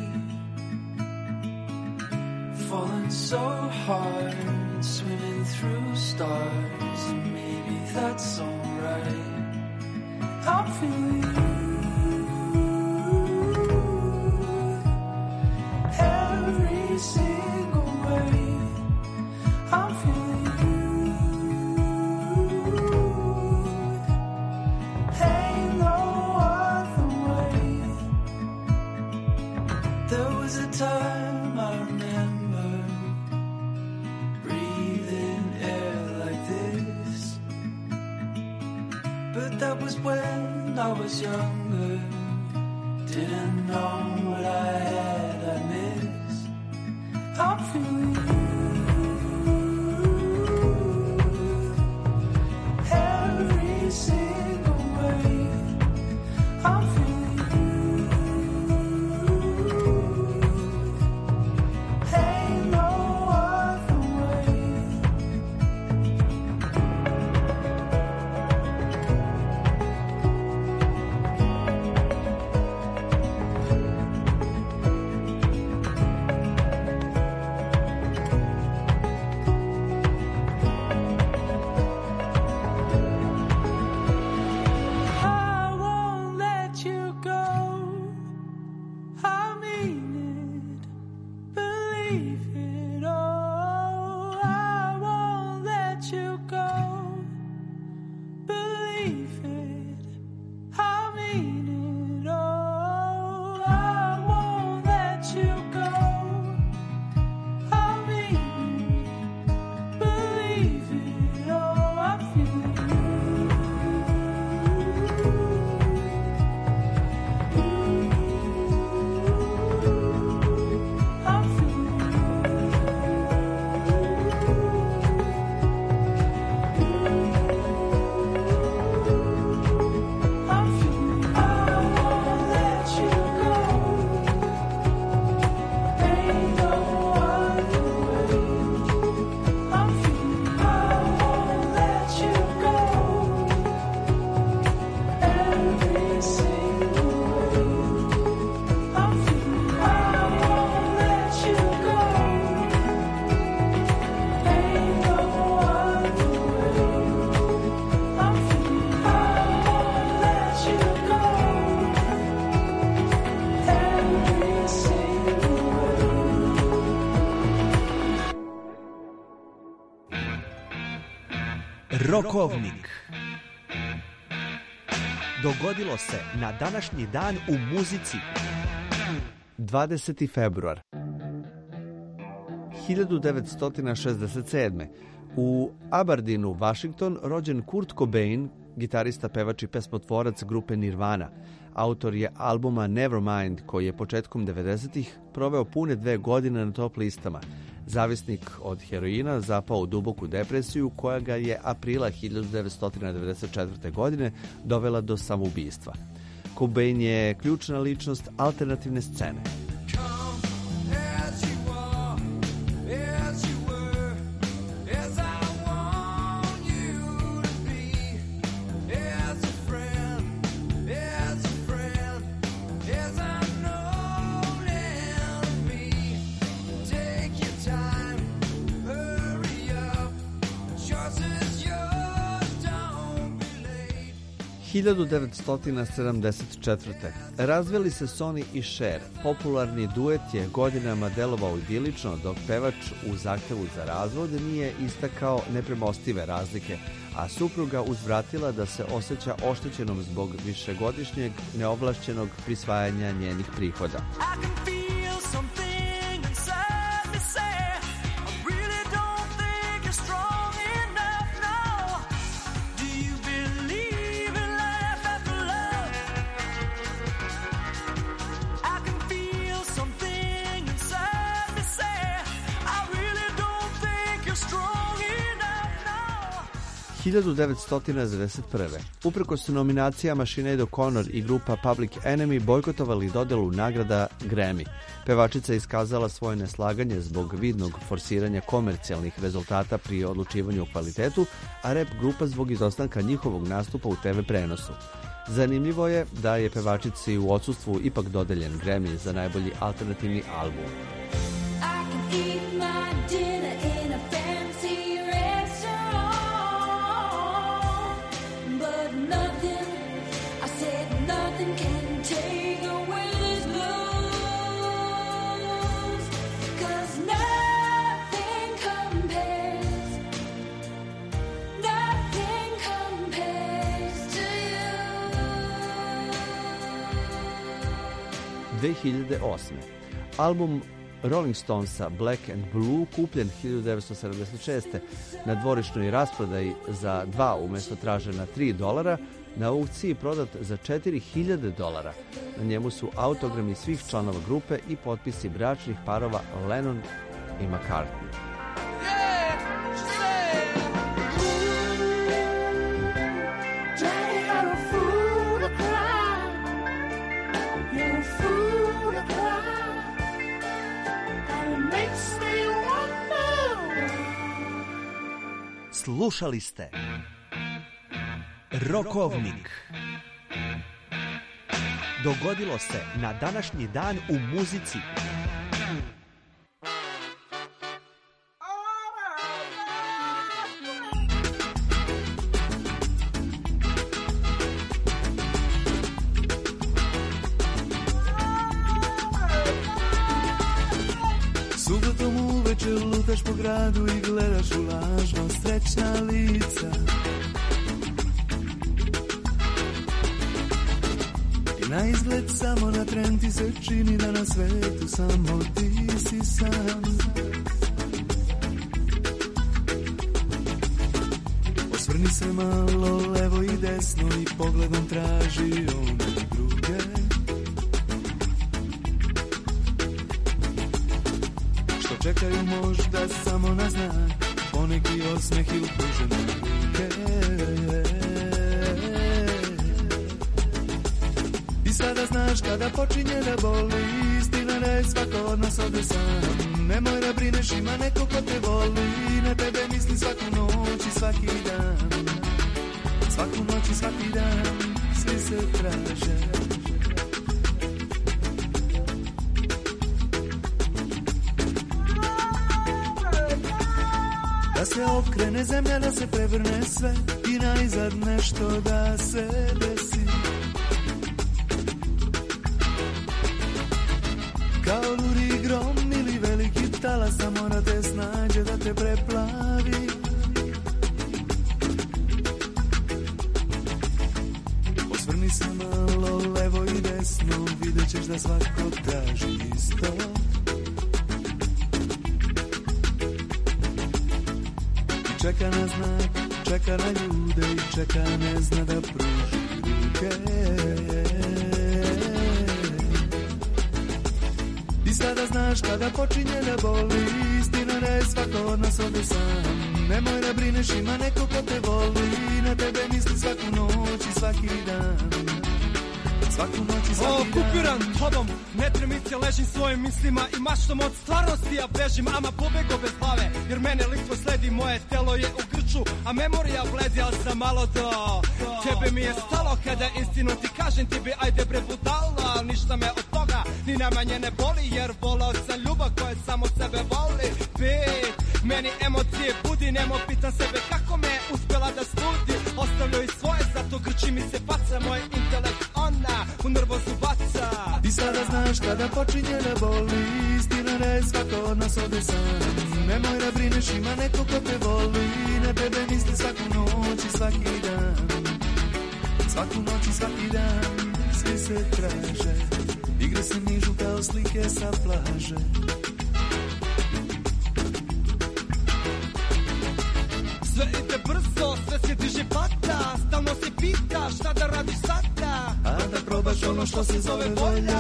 [SPEAKER 16] Falling so hard, swimming through stars, and maybe that's alright. I'm feeling you. Every single way But that was when I was younger. Didn't know what I had, I missed. I'm feeling every single way. I'm feeling ain't no other way.
[SPEAKER 21] Rokovnik. Dogodilo se na današnji dan u muzici. 20. februar 1967. U Aberdeenu, Washington, rođen Kurt Cobain, gitarista, pevač i pesmotvorac grupe Nirvana. Autor je albuma Nevermind, koji je početkom 90-ih proveo pune 2 godine na top listama. Zavisnik od heroina zapao u duboku depresiju koja ga je aprila 1994. godine dovela do samoubistva. Cobain je ključna ličnost alternativne scene. – 1974. Razveli se Sonny i Cher. Popularni duet je godinama delovao idilično, dok pevač u zahtevu za razvod nije istakao nepremostive razlike, a supruga uzvratila da se osjeća oštećenom zbog višegodišnjeg neovlašćenog prisvajanja njenih prihoda. – 1991. Uprkos nominacijama Sinead O'Connor i grupa Public Enemy bojkotovali dodelu nagrada Grammy. Pevačica je iskazala svoje neslaganje zbog vidnog forsiranja komercijalnih rezultata pri odlučivanju o kvalitetu, a rap grupa zbog izostanka njihovog nastupa u TV prenosu. Zanimljivo je da je pevačici u odsustvu ipak dodeljen Grammy za najbolji alternativni album. Album Rolling Stonesa Black and Blue, kupljen 1976. na dvorišnoj rasprodaji za $2 umjesto tražena $3, na aukciji prodat za $4.000. Na njemu su autogrami svih članova grupe i potpisi bračnih parova Lennon i McCartney.
[SPEAKER 2] Slušali ste Rokovnik. Dogodilo se na današnji dan u muzici.
[SPEAKER 22] Subotom uveče lutaš po gradu i gledaš u lažno srećna lica. I na izgled samo na tren ti se čini da na svetu samo ti si sam. Osvrni se malo levo i desno i pogledom traži one druge. Čekaju možda samo na znak, poneki osmeh i upužene ruke. I sada znaš kada počinje da boli, istina da je svako od nas ovde sam. Nemoj da brineš, ima neko ko te voli, na tebe misli svaku noć i svaki dan. Svaku noć i svaki dan, svi se traže. Da se okrene zemlja, da se prevrne sve i najzad nešto da se desi. Kao luri grom ili veliki talas, samo da te snađe da te preplavi. Osvrni se malo levo i desno, vidjet ćeš da svako traži isto. Čeka na znak, čeka na ljude i čeka ne zna da pruži ruke. I sada znaš kada počinje da boli, istina da je svako od nas ovde sam. Nemoj da brineš, ima neko ko te voli, na tebe misli svaku noć i svaki dan. Svaku noć i svaki dan.
[SPEAKER 23] Okupiran tobom, netremice ležim svojim mislima i maštom od stvarnosti ja bežim, ama pobego bez glave, jer mene listvo sledi, moje telo je u grču, a memorija bledi, al sam malo do tebe mi je stalo kada istinu ti kažem, ti bi ajde bre budala, ništa me od toga ni najmanje ne boli, jer volao sam ljubav koja samo sebe voli. Meni emocije budi, nemo pitam sebe kako me uspela da studi, ostavljaju svoje, zato grči mi se paca, moj intelekt ona u nervozu baca.
[SPEAKER 22] I sada znaš kada počinje da boli, istina da je svako od nas ovde sam. Nemoj da brineš, ima neko ko te voli, na tebe misli svaku noć i svaki dan. Svaku noć i svaki dan, svi se traže, igre se nižu kao slike sa plaže.
[SPEAKER 23] Sve ide brzo, sve se diže plata, stalno se pita šta da radiš sada,
[SPEAKER 22] a da probaš ono što se zove volja.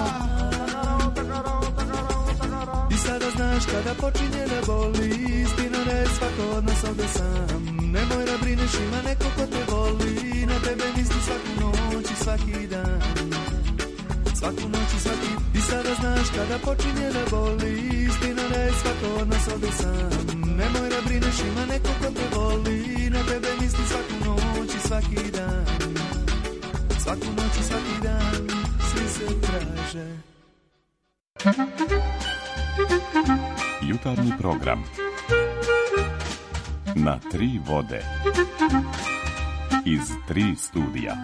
[SPEAKER 22] I sada znaš kada počinje da boli, istina da je svako od nas ovde sam. Nemoj da brineš, ima neko ko te voli, na tebe misli svaku noć i svaki dan. Svaku noć i svaki. I sada znaš kada počinje da boli, istina da je svako od nas ovde sam. Nemoj da brineš, ima neko ko te voli, na tebe misli svaku noć i svaki dan. Svaku noć i svaki dan, svi se traže.
[SPEAKER 24] Jutarnji program na tri vode iz tri studija.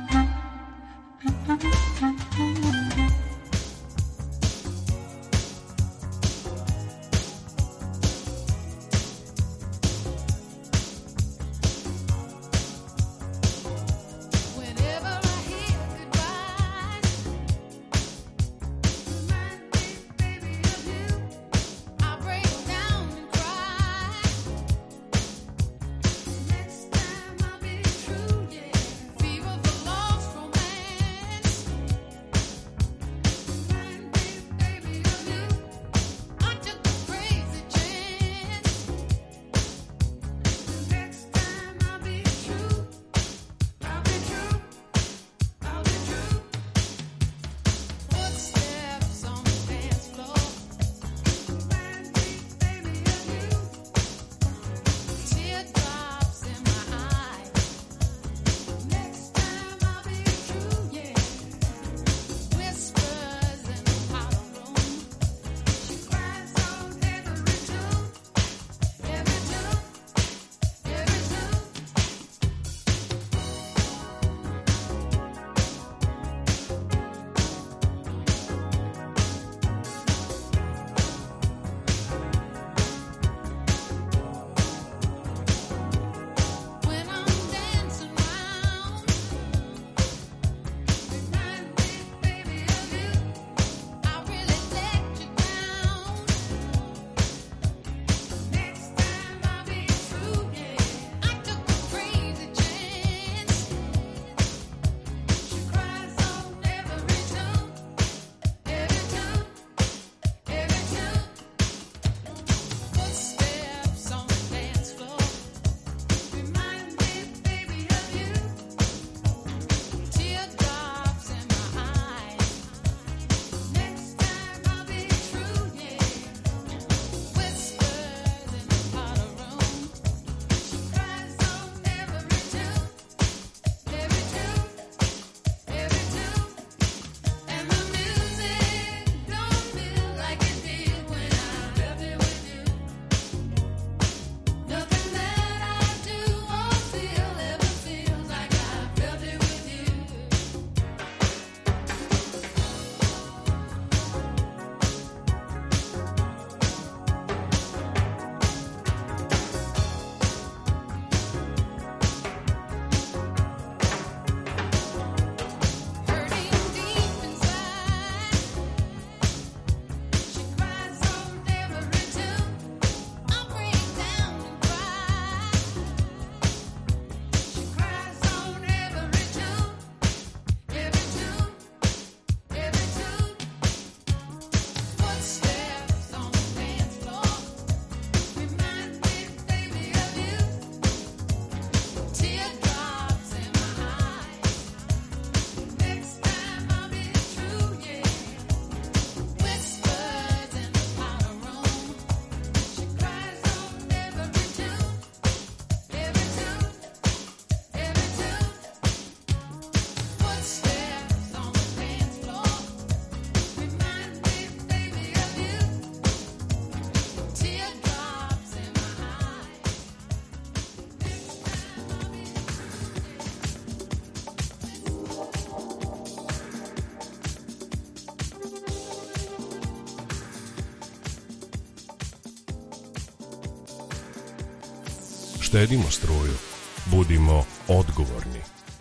[SPEAKER 16] Fever for lost
[SPEAKER 1] Štedimo struju. Budimo odgovorni.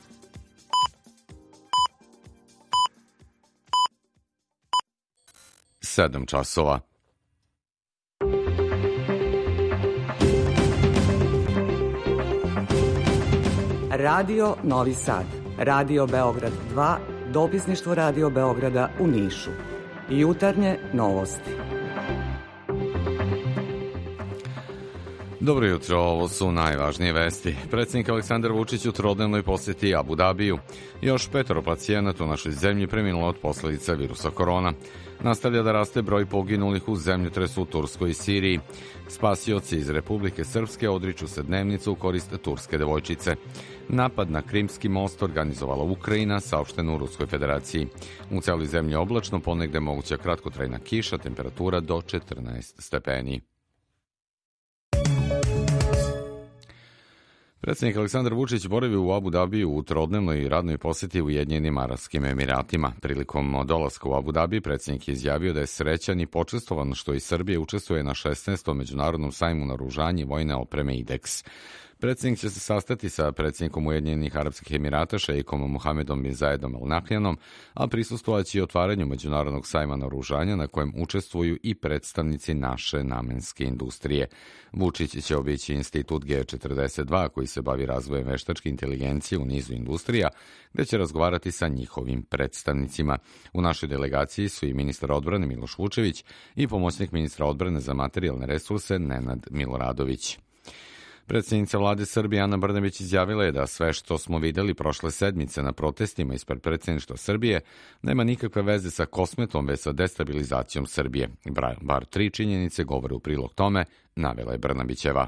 [SPEAKER 6] Sedam časova.
[SPEAKER 17] Radio Novi Sad, Radio Beograd 2, dopisništvo Radio Beograda u Nišu. Jutarnje novosti.
[SPEAKER 6] Dobro jutro, ovo su najvažnije vesti. Predsjednik Aleksandar Vučić u trodnevnoj posjeti Abu Dabiju. Još 5 pacijenata u našoj zemlji preminulo od posljedica virusa korona. Nastavlja da raste broj poginulih u zemljotresu u Turskoj i Siriji. Spasioci iz Republike Srpske odriču se dnevnicu u korist turske devojčice. Napad na Krimski most organizovala Ukrajina, saopšteno u Ruskoj federaciji. U celoj zemlji oblačno, ponegde moguća kratkotrajna kiša, temperatura do 14 stepeni. Predsjednik Aleksandar Vučić boravio u Abu Dabiju u trodnevnoj radnoj posjeti Ujedinjenim Arapskim Emiratima. Prilikom dolaska u Abu Dabi predsjednik je izjavio da je srećan i počestvovan što i Srbija učestvuje na 16. međunarodnom sajmu naoružanja i vojne opreme IDEX. Predsjednik će se sastati sa predsjednikom Ujedinjenih Arapskih Emirata, šeikom Mohamedom bin Zayedom Al Nahjanom, a prisustvovaće i otvaranju međunarodnog sajma naoružanja na kojem učestvuju i predstavnici naše namenske industrije. Vučić će obići institut G42 koji se bavi razvojem veštačke inteligencije u nizu industrija, gde će razgovarati sa njihovim predstavnicima. U našoj delegaciji su i ministar odbrane Miloš Vučević i pomoćnik ministra odbrane za materijalne resurse Nenad Miloradović. Predsjednica vlade Srbije Ana Brnabić izjavila je da sve što smo videli prošle sedmice na protestima ispred predsjedništva Srbije nema nikakve veze sa kosmetom, već sa destabilizacijom Srbije. Bar 3 činjenice govore u prilog tome, navela je Brnabićeva.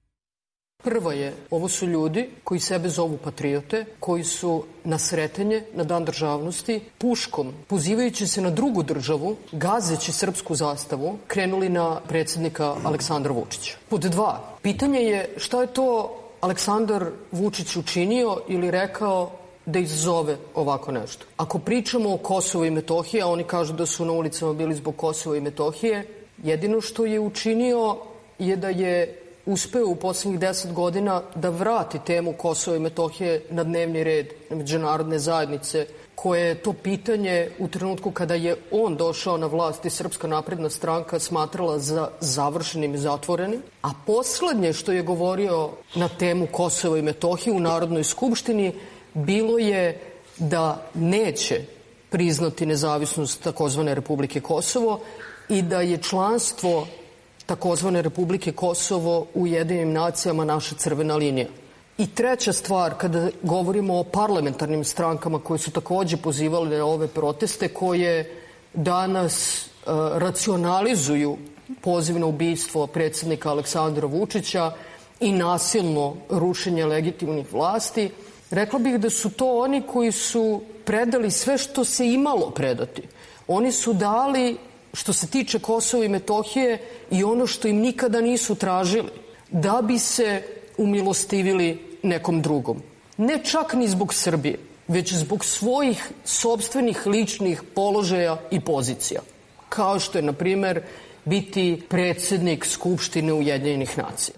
[SPEAKER 7] Prvo je, ovo su ljudi koji sebe zovu patriote, koji su na Sretenje, na Dan državnosti, puškom, pozivajući se na drugu državu, gazeći srpsku zastavu, krenuli na predsjednika Aleksandra Vučića. Pod 2, pitanje je šta je to Aleksandar Vučić učinio ili rekao da izazove ovako nešto. Ako pričamo o Kosovu i Metohiji, a oni kažu da su na ulicama bili zbog Kosova i Metohije, jedino što je učinio je da je uspeo u posljednjih 10 godina da vrati temu Kosova i Metohije na dnevni red međunarodne zajednice, koje je to pitanje u trenutku kada je on došao na vlast i Srpska napredna stranka smatrala za završenim i zatvorenim. A poslednje što je govorio na temu Kosova i Metohije u Narodnoj skupštini bilo je da neće priznati nezavisnost takozvane Republike Kosovo i da je članstvo takozvane Republike Kosovo u Ujedinjenim nacijama naša crvena linija. I treća stvar, kada govorimo o parlamentarnim strankama koje su takođe pozivali na ove proteste, koje danas racionalizuju poziv na ubistvo predsjednika Aleksandra Vučića i nasilno rušenje legitimnih vlasti, rekla bih da su to oni koji su predali sve što se imalo predati. Oni su dali, što se tiče Kosova i Metohije, i ono što im nikada nisu tražili, da bi se umilostivili nekom drugom. Ne čak ni zbog Srbije, već zbog svojih sopstvenih ličnih položaja i pozicija. Kao što je, na primer, biti predsjednik Skupštine Ujedinjenih nacija.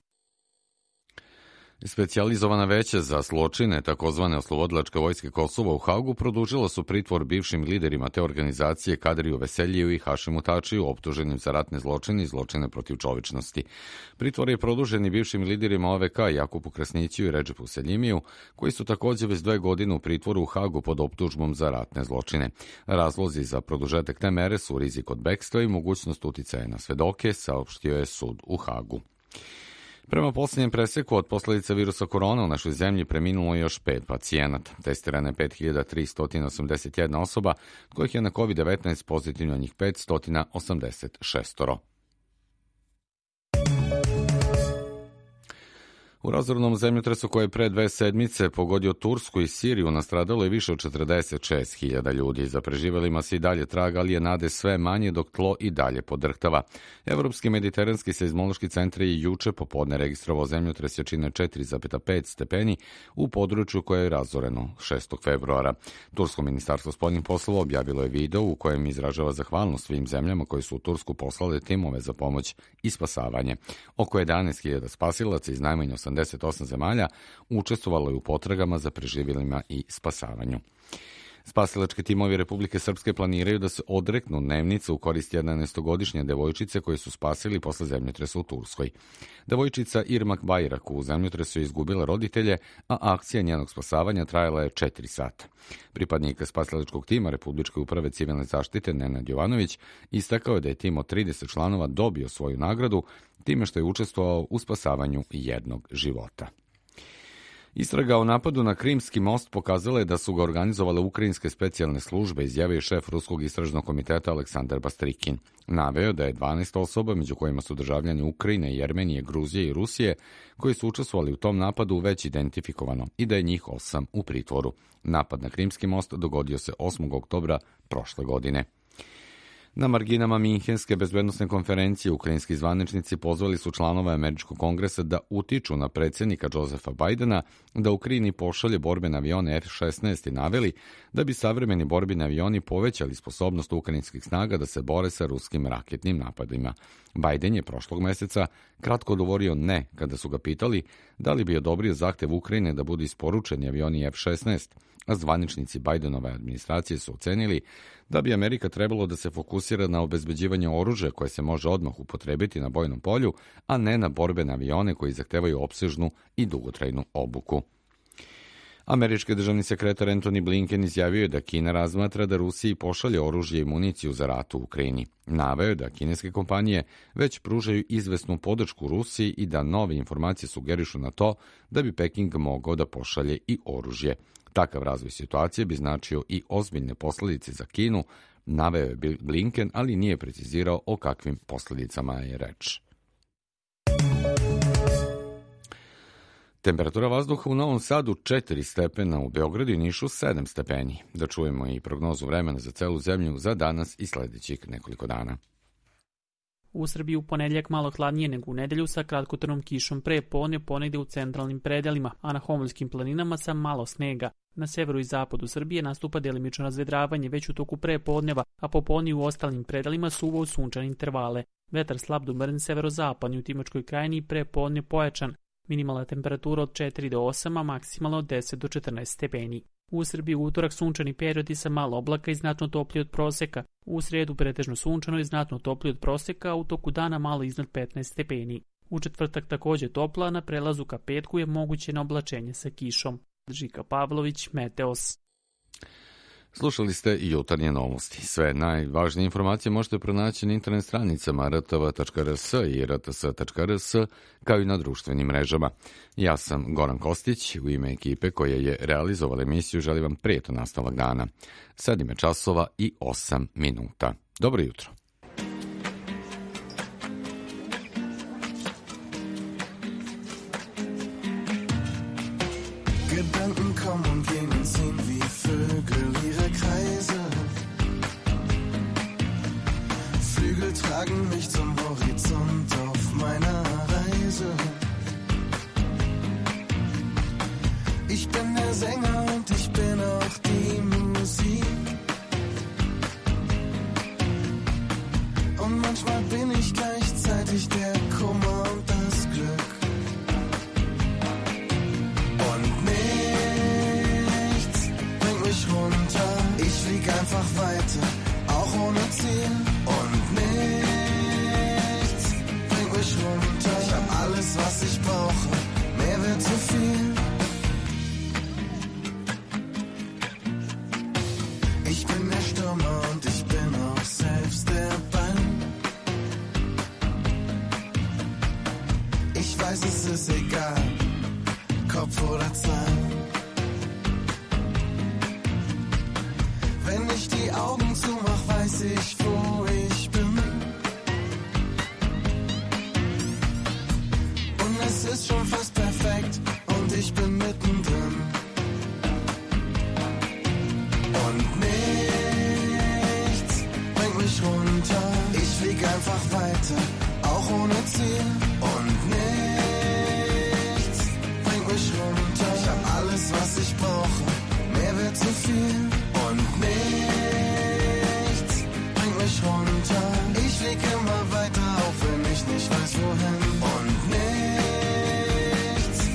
[SPEAKER 6] Specijalizovana veća za zločine, takozvane oslobodilačke vojske Kosova u Hagu, produžila su pritvor bivšim liderima te organizacije Kadriju Veseljiju i Hašimu Tačiju, optuženim za ratne zločine i zločine protiv čovečnosti. Pritvor je produžen i bivšim liderima OVK Jakupu Krasnićiju i Redžepu Seljimiju, koji su takođe već 2 godine u pritvoru u Hagu pod optužbom za ratne zločine. Razlozi za produžetak te mere su rizik od bekstva i mogućnost uticaja na svedoke, saopštio je sud u Hagu. Prema posljednjem preseku od posljedica virusa korona u našoj zemlji preminulo još 5 pacijenata. Testirane 5381 osoba, kojih je na COVID-19 pozitivno njih 586. U razornom zemljotresu koji je pre 2 sedmice pogodio Tursku i Siriju nastradalo je više od 46.000 ljudi. Za preživelima se i dalje traga, ali je nade sve manje dok tlo i dalje podrhtava. Evropski mediteranski seizmološki centar je juče popodne registrovao zemljotres jačine 4,5 stepeni u području koje je razoreno 6. februara. Tursko ministarstvo spoljnih poslova objavilo je video u kojem izražava zahvalnost svim zemljama koji su u Tursku poslale timove za pomoć i spasavanje. Oko 11.000 spasilaca iz najmanje 80 78 zemalja učestvovalo je u potragama za preživjelima i spasavanju. Spasilački timovi Republike Srpske planiraju da se odreknu dnevnica u korist 11-godišnje devojčice koje su spasili posle zemljotresa u Turskoj. Devojčica Irmak Bajrak u zemljotresu je izgubila roditelje, a akcija njenog spasavanja trajala je 4 sata. Pripadnik spasilačkog tima Republičke uprave civilne zaštite Nenad Jovanović istakao je da je tim od 30 članova dobio svoju nagradu time što je učestvovao u spasavanju jednog života. Istraga o napadu na Krimski most pokazala je da su ga organizovale ukrajinske specijalne službe, izjavio je šef Ruskog istražnog komiteta Aleksandar Bastrikin. Naveo da je 12 osoba, među kojima su državljani Ukrajine, Jermenije, Gruzije i Rusije, koji su učestvovali u tom napadu, već identifikovano i da je njih 8 u pritvoru. Napad na Krimski most dogodio se 8. oktobra prošle godine. Na marginama Minhenske bezbednosne konferencije ukrajinski zvaničnici pozvali su članove Američkog kongresa da utiču na predsjednika Josefa Bajdena da Ukrajini pošalje borbene avione F-16 i naveli da bi savremeni borbeni avioni povećali sposobnost ukrajinskih snaga da se bore sa ruskim raketnim napadima. Bajden je prošlog meseca kratko odgovorio ne kada su ga pitali da li bi odobrio zahtev Ukrajine da budu isporučeni avioni F-16, a zvaničnici Bajdenove administracije su ocenili da bi Amerika trebalo da se fokusira na obezbeđivanje oružja koje se može odmah upotrebiti na bojnom polju, a ne na borbene avione koji zahtevaju opsežnu i dugotrajnu obuku. Američki državni sekretar Antony Blinken izjavio je da Kina razmatra da Rusiji pošalje oružje i municiju za rat u Ukrajini. Naveo je da kineske kompanije već pružaju izvesnu podršku Rusiji i da nove informacije sugerišu na to da bi Peking mogao da pošalje i oružje. Takav razvoj situacije bi značio i ozbiljne posljedice za Kinu, naveo je Blinken, ali nije precizirao o kakvim posljedicama je reč. Temperatura vazduha u Novom Sadu 4 stepena, u Beogradu i Nišu 7 stepeni. Da čujemo i prognozu vremena za celu zemlju za danas i sljedećih nekoliko dana.
[SPEAKER 9] U Srbiji u ponedjeljak malo hladnije nego u nedelju sa kratkotrajnom kišom pre podne ponegde u centralnim predelima, a na Homoljskim planinama sa malo snega. Na severu i zapadu Srbije nastupa delimično razvedravanje već u toku prepodneva, a popodne u ostalim predelima suvo u sunčane intervale. Vetar slab do umeren severozapadni u Timočkoj krajini prepodne pojačan. Minimalna temperatura od 4 do 8, a maksimalno od 10 do 14 stepeni. U Srbiji u utorak sunčani periodi sa malo oblaka i znatno topliji od proseka. U sredu pretežno sunčano i znatno topliji od proseka, a u toku dana malo iznad 15 stepeni. U četvrtak također topla, na prelazu ka petku je moguće na oblačenje sa kišom. Žika Pavlović, Meteos.
[SPEAKER 6] Slušali ste Jutarnje novosti. Sve najvažnije informacije možete pronaći na internet stranicama rtv.rs i rts.rs, kao i na društvenim mrežama. Ja sam Goran Kostić, u ime ekipe koja je realizovala emisiju želim vam prijetan nastavak dana. Sad ime časova i 8 minuta. Dobro jutro.
[SPEAKER 22] Gedanken kommen und gehen und ziehen wie Vögel ihre Kreise. Flügel tragen mich zum Horizont auf meiner Reise. Ich bin der Sänger und ich bin auch die Musik. Und manchmal bin ich gleichzeitig der Kummer und das Glück. Runter. Ich flieg einfach weiter, auch ohne Ziel. Und nichts bringt mich runter. Ich hab alles, was ich brauche, mehr wird zu viel. Ich bin der Stürmer und ich bin auch selbst der Ball. Ich weiß, es ist egal, Kopf oder Zahl. Wenn ich die Augen zumach, weiß ich, wo ich bin. Und es ist schon fast perfekt und ich bin mittendrin. Und nichts bringt mich runter. Ich flieg einfach weiter, auch ohne Ziel. Und nichts bringt mich runter. Ich hab alles, was ich brauche, mehr wird zu viel. Und nichts bringt mich runter. Ich flieg immer weiter, auch wenn ich nicht weiß wohin. Und nichts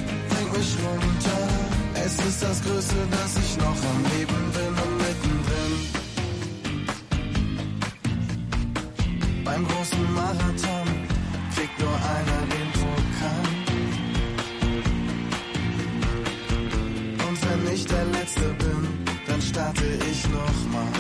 [SPEAKER 11] Größe, dass ich noch am Leben bin und mittendrin. Beim großen Marathon kriegt nur einer den Pokal. Und wenn ich der Letzte bin, dann starte ich nochmal.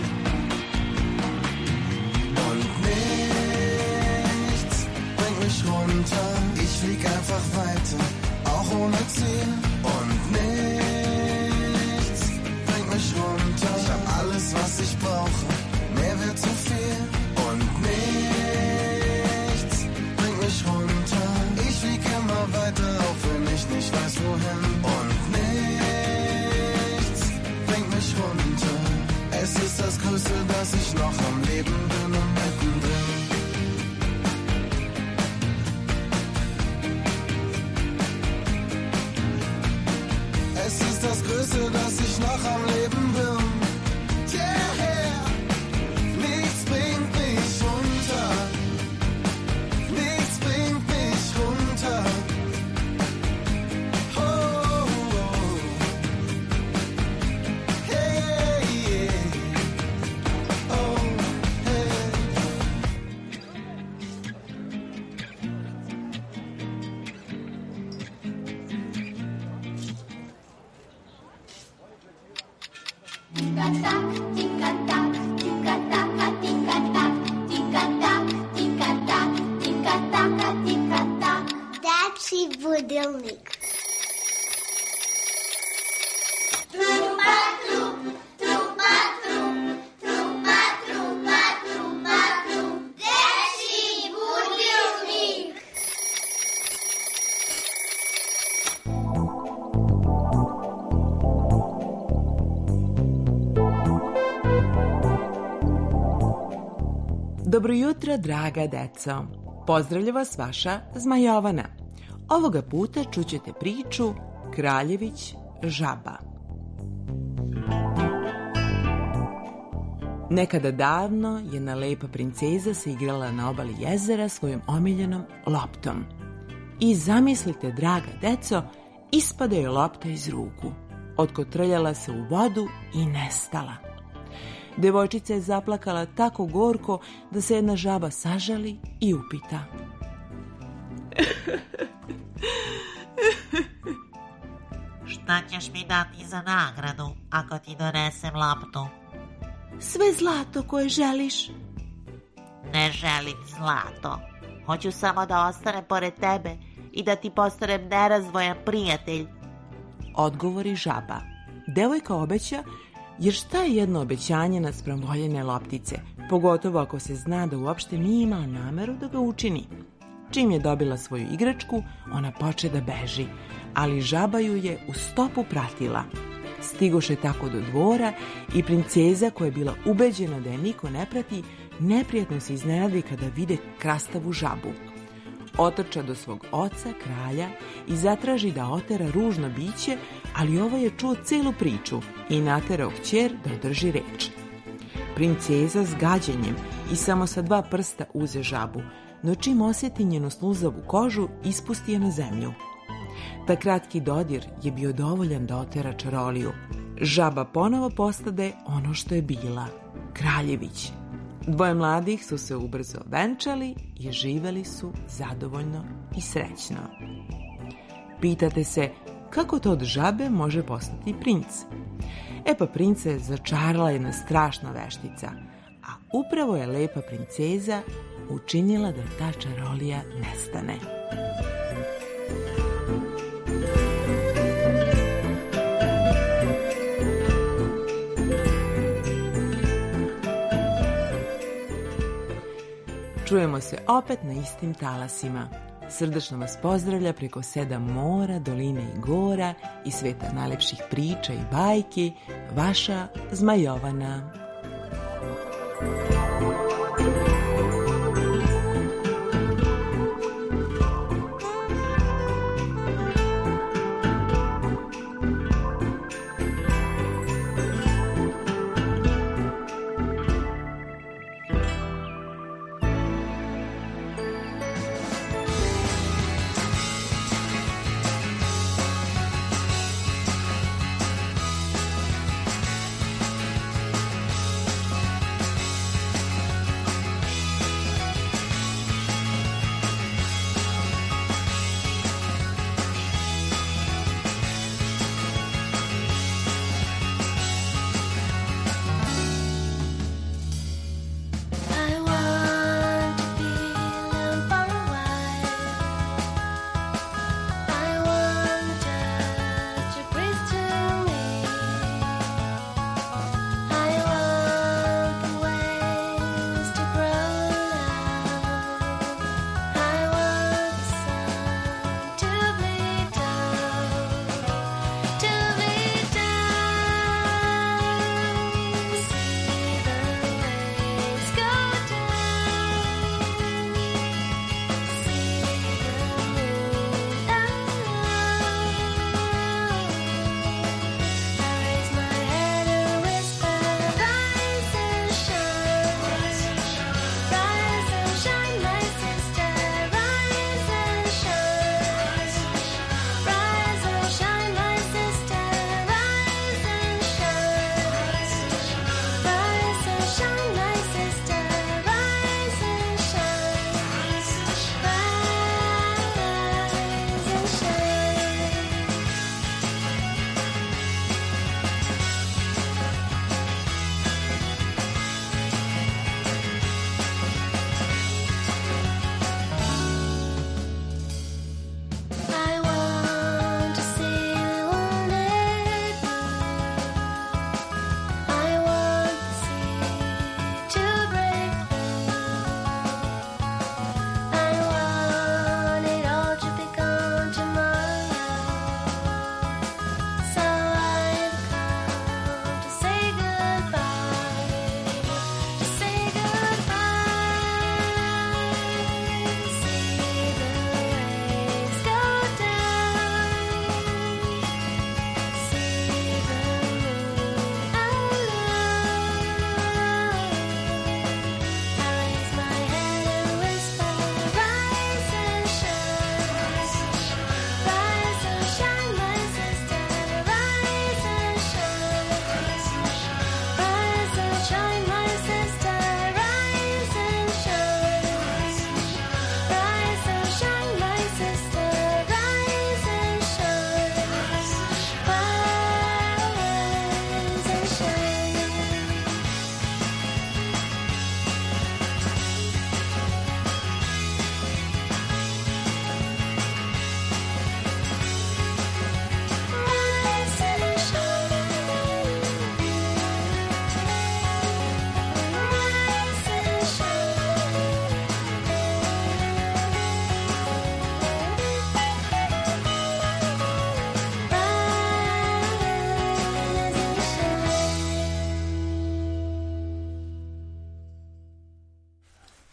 [SPEAKER 11] Und nichts bringt mich runter. Ich flieg einfach weiter, auch ohne Ziel. Und nichts bringt mich runter. Ich hab alles, was ich brauche, mehr wird zu viel. Und nichts bringt mich runter. Ich flieg immer weiter, auch wenn ich nicht weiß wohin. Und nichts bringt mich runter. Es ist das Größte, dass ich noch am Leben bin und mittendrin. Es ist das Größte, dass ich noch am Leben bin. Yeah. Nichts bringt mich runter. Nichts bringt mich runter. Oh, oh. Hey, yeah. Oh, hey.
[SPEAKER 12] Dečji budilnik. Dečji budilnik.
[SPEAKER 13] Dobro jutro, draga deco. Pozdravlja vas vaša Zmajovana. Ovoga puta čućete priču Kraljević žaba. Nekada davno jedna lepa princeza se igrala na obali jezera svojom omiljenom loptom. I zamislite, draga deco, ispada joj lopta iz ruku. Otkotrljala se u vodu i nestala. Devojčica je zaplakala tako gorko da se jedna žaba sažali i upita.
[SPEAKER 14] Šta ćeš mi dati za nagradu ako ti donesem loptu?
[SPEAKER 13] Sve zlato koje želiš.
[SPEAKER 14] Ne želim zlato. Hoću samo da ostanem pored tebe i da ti postanem nerazvojan prijatelj.
[SPEAKER 13] Odgovori žaba. Devojka obeća, jer šta je jedno obećanje naspram voljene loptice, pogotovo ako se zna da uopšte nije imala nameru da ga učini. Čim je dobila svoju igračku, ona poče da beži, ali žaba ju je u stopu pratila. Stigoše tako do dvora i princeza, koja je bila ubeđena da je niko ne prati, neprijatno se iznenadi kada vide krastavu žabu. Otrča do svog oca, kralja, i zatraži da otera ružno biće, ali ovaj je čuo celu priču i naterao kćer da održi reč. Princeza s gađenjem i samo sa 2 prsta uze žabu, no čim osjeti njenu sluzavu kožu, ispusti je na zemlju. Ta kratki dodir je bio dovoljan da otera čaroliju. Žaba ponovo postade ono što je bila, Kraljević. 2 mladih su se ubrzo venčali i živeli su zadovoljno i srećno. Pitate se, kako to od žabe može postati princ? E pa, princa je začarala jedna strašna veštica, a upravo je lepa princeza učinila da ta čarolija nestane. Čujemo se opet na istim talasima. Srdačno vas pozdravlja preko 7 mora, doline i gora i sveta najlepših priča i bajki, vaša Zmajovana.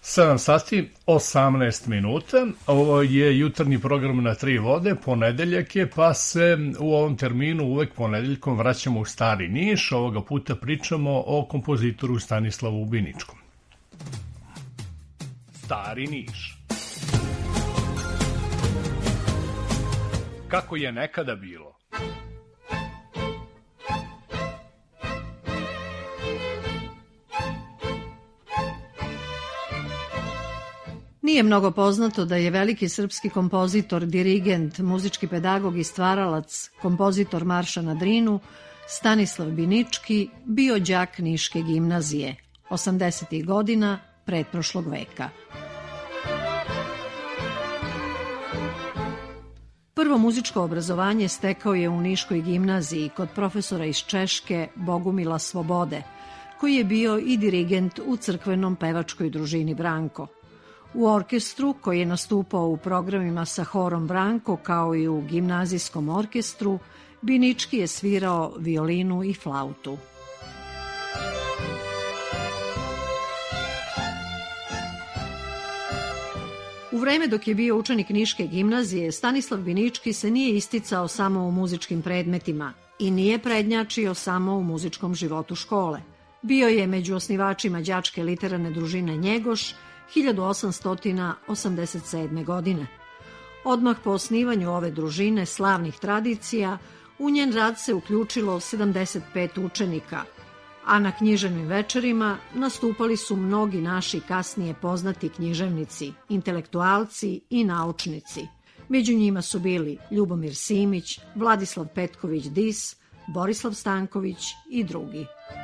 [SPEAKER 4] 7 sati, 18 minuta. Ovo je jutarnji program na tri vode, ponedeljak je, pa se u ovom terminu uvek ponedeljkom vraćamo u Stari Niš. Ovoga puta pričamo o kompozitoru Stanislavu Biničkom. Stari Niš. Kako je nekada bilo?
[SPEAKER 8] Nije mnogo poznato da je veliki srpski kompozitor, dirigent, muzički pedagog i stvaralac, kompozitor Marša na Drinu, Stanislav Binički, bio đak Niške gimnazije, 80. godina pretprošlog veka. Prvo muzičko obrazovanje stekao je u Niškoj gimnaziji kod profesora iz Češke Bogumila Svobode, koji je bio i dirigent u crkvenom pevačkoj družini Branko. U orkestru, koji je nastupao u programima sa horom Branko, kao i u gimnazijskom orkestru, Binički je svirao violinu i flautu. U vreme dok je bio učenik Niške gimnazije, Stanislav Binički se nije isticao samo u muzičkim predmetima i nije prednjačio samo u muzičkom životu škole. Bio je među osnivačima đačke literarne družine Njegoš 1887. godine. Odmah po osnivanju ove družine slavnih tradicija, u njen rad se uključilo 75 učenika, a na književnim večerima nastupali su mnogi naši kasnije poznati književnici, intelektualci i naučnici. Među njima su bili Ljubomir Simić, Vladislav Petković Dis, Borislav Stanković i drugi.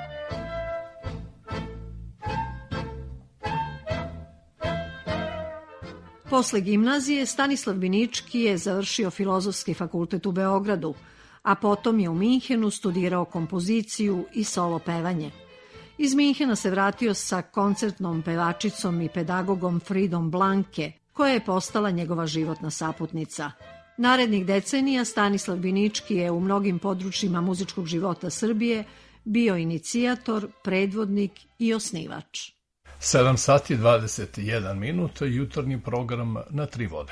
[SPEAKER 8] Posle gimnazije Stanislav Binički je završio Filozofski fakultet u Beogradu, a potom je u Minhenu studirao kompoziciju i solo pevanje. Iz Minhena se vratio sa koncertnom pevačicom i pedagogom Fridom Blanke, koja je postala njegova životna saputnica. Narednih decenija Stanislav Binički je u mnogim područjima muzičkog života Srbije bio inicijator, predvodnik i osnivač.
[SPEAKER 4] 7 sati 21 minuta, jutarnji program na tri vode.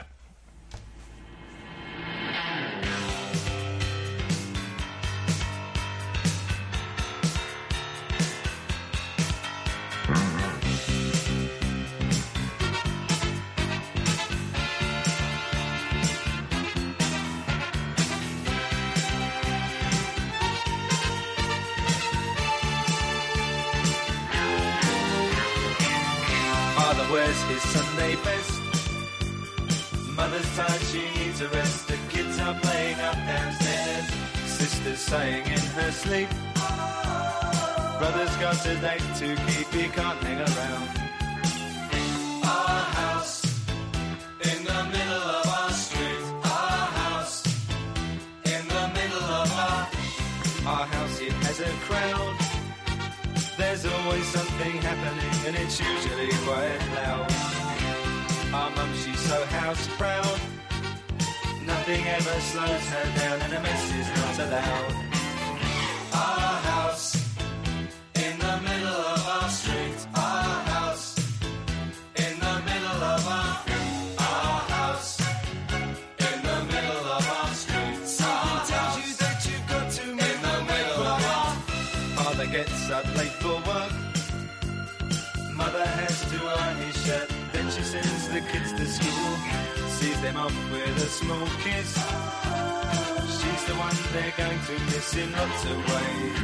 [SPEAKER 10] Wears his Sunday best. Mother's tired, she needs a rest. The kids are playing up downstairs. Sister's sighing in her sleep. Brother's got a date to keep, he can't hang around. Our house in the middle of our street. Our house in the middle of our house. It has a crowd. There's always something happening and it's usually quite loud. Our mum, she's so house proud. Nothing ever slows her down and a mess is not allowed. Our house in the middle of our street. Our house in the middle of our house in the middle of our street. Something tells you that you've got to meet in the middle of our father gets up late for work. Mother has to iron his shirt. Then she sends the kids to school. Sees them off with a small kiss. She's the one they're going to miss in lots of ways.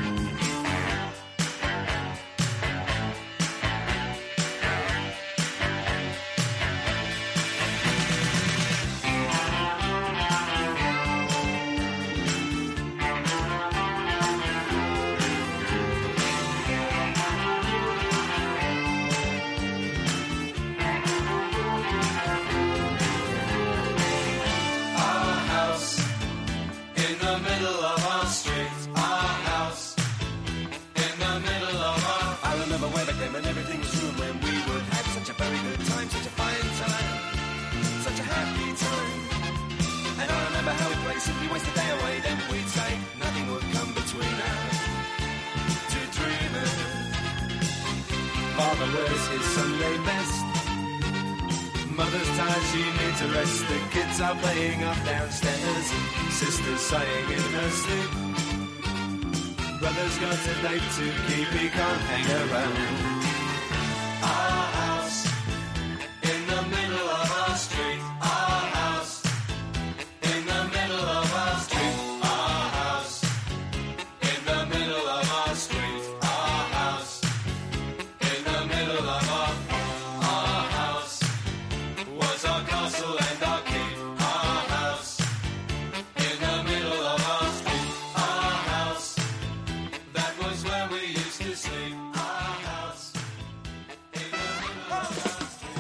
[SPEAKER 10] Simply waste the day away, then we'd say nothing would come between us. To dreaming. Father wears his Sunday best. Mother's tired, she needs a rest. The kids are playing up downstairs. Sister's sighing in her sleep. Brother's got a night to keep, he can't hang around. Our house in the middle of our street. Our house in the middle of our street. Our house in the middle of our street. Our house in the middle of our house was our castle and our keep. Our house in the middle of our street. Our house, that was where we used to sleep. Our house in the middle of our street.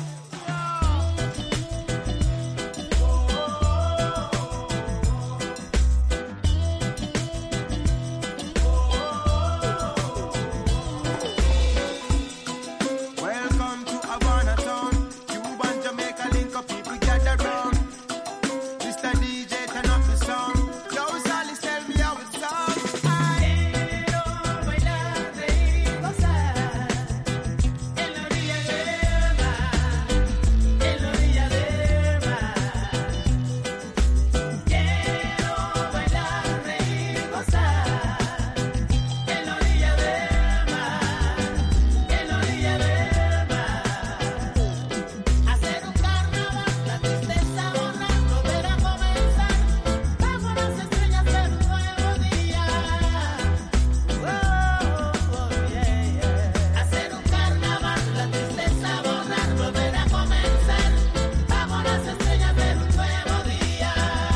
[SPEAKER 11] Welcome to Havana town. Cuba and Jamaica link up, people gather round. Mr. DJ, turn up the sound. Yo, Sally, tell me how it sounds. Quiero bailar, reír, gozar. En la orilla del mar. En la orilla del mar. Quiero bailar, reír, gozar. En la orilla del mar. En la orilla del mar. Hacer un carnaval, la tristeza borrar, volver a comenzar. Bajo las estrellas ver un nuevo día. Hacer un carnaval, la tristeza borrar, volver a comenzar. Bajo las estrellas ver un nuevo día.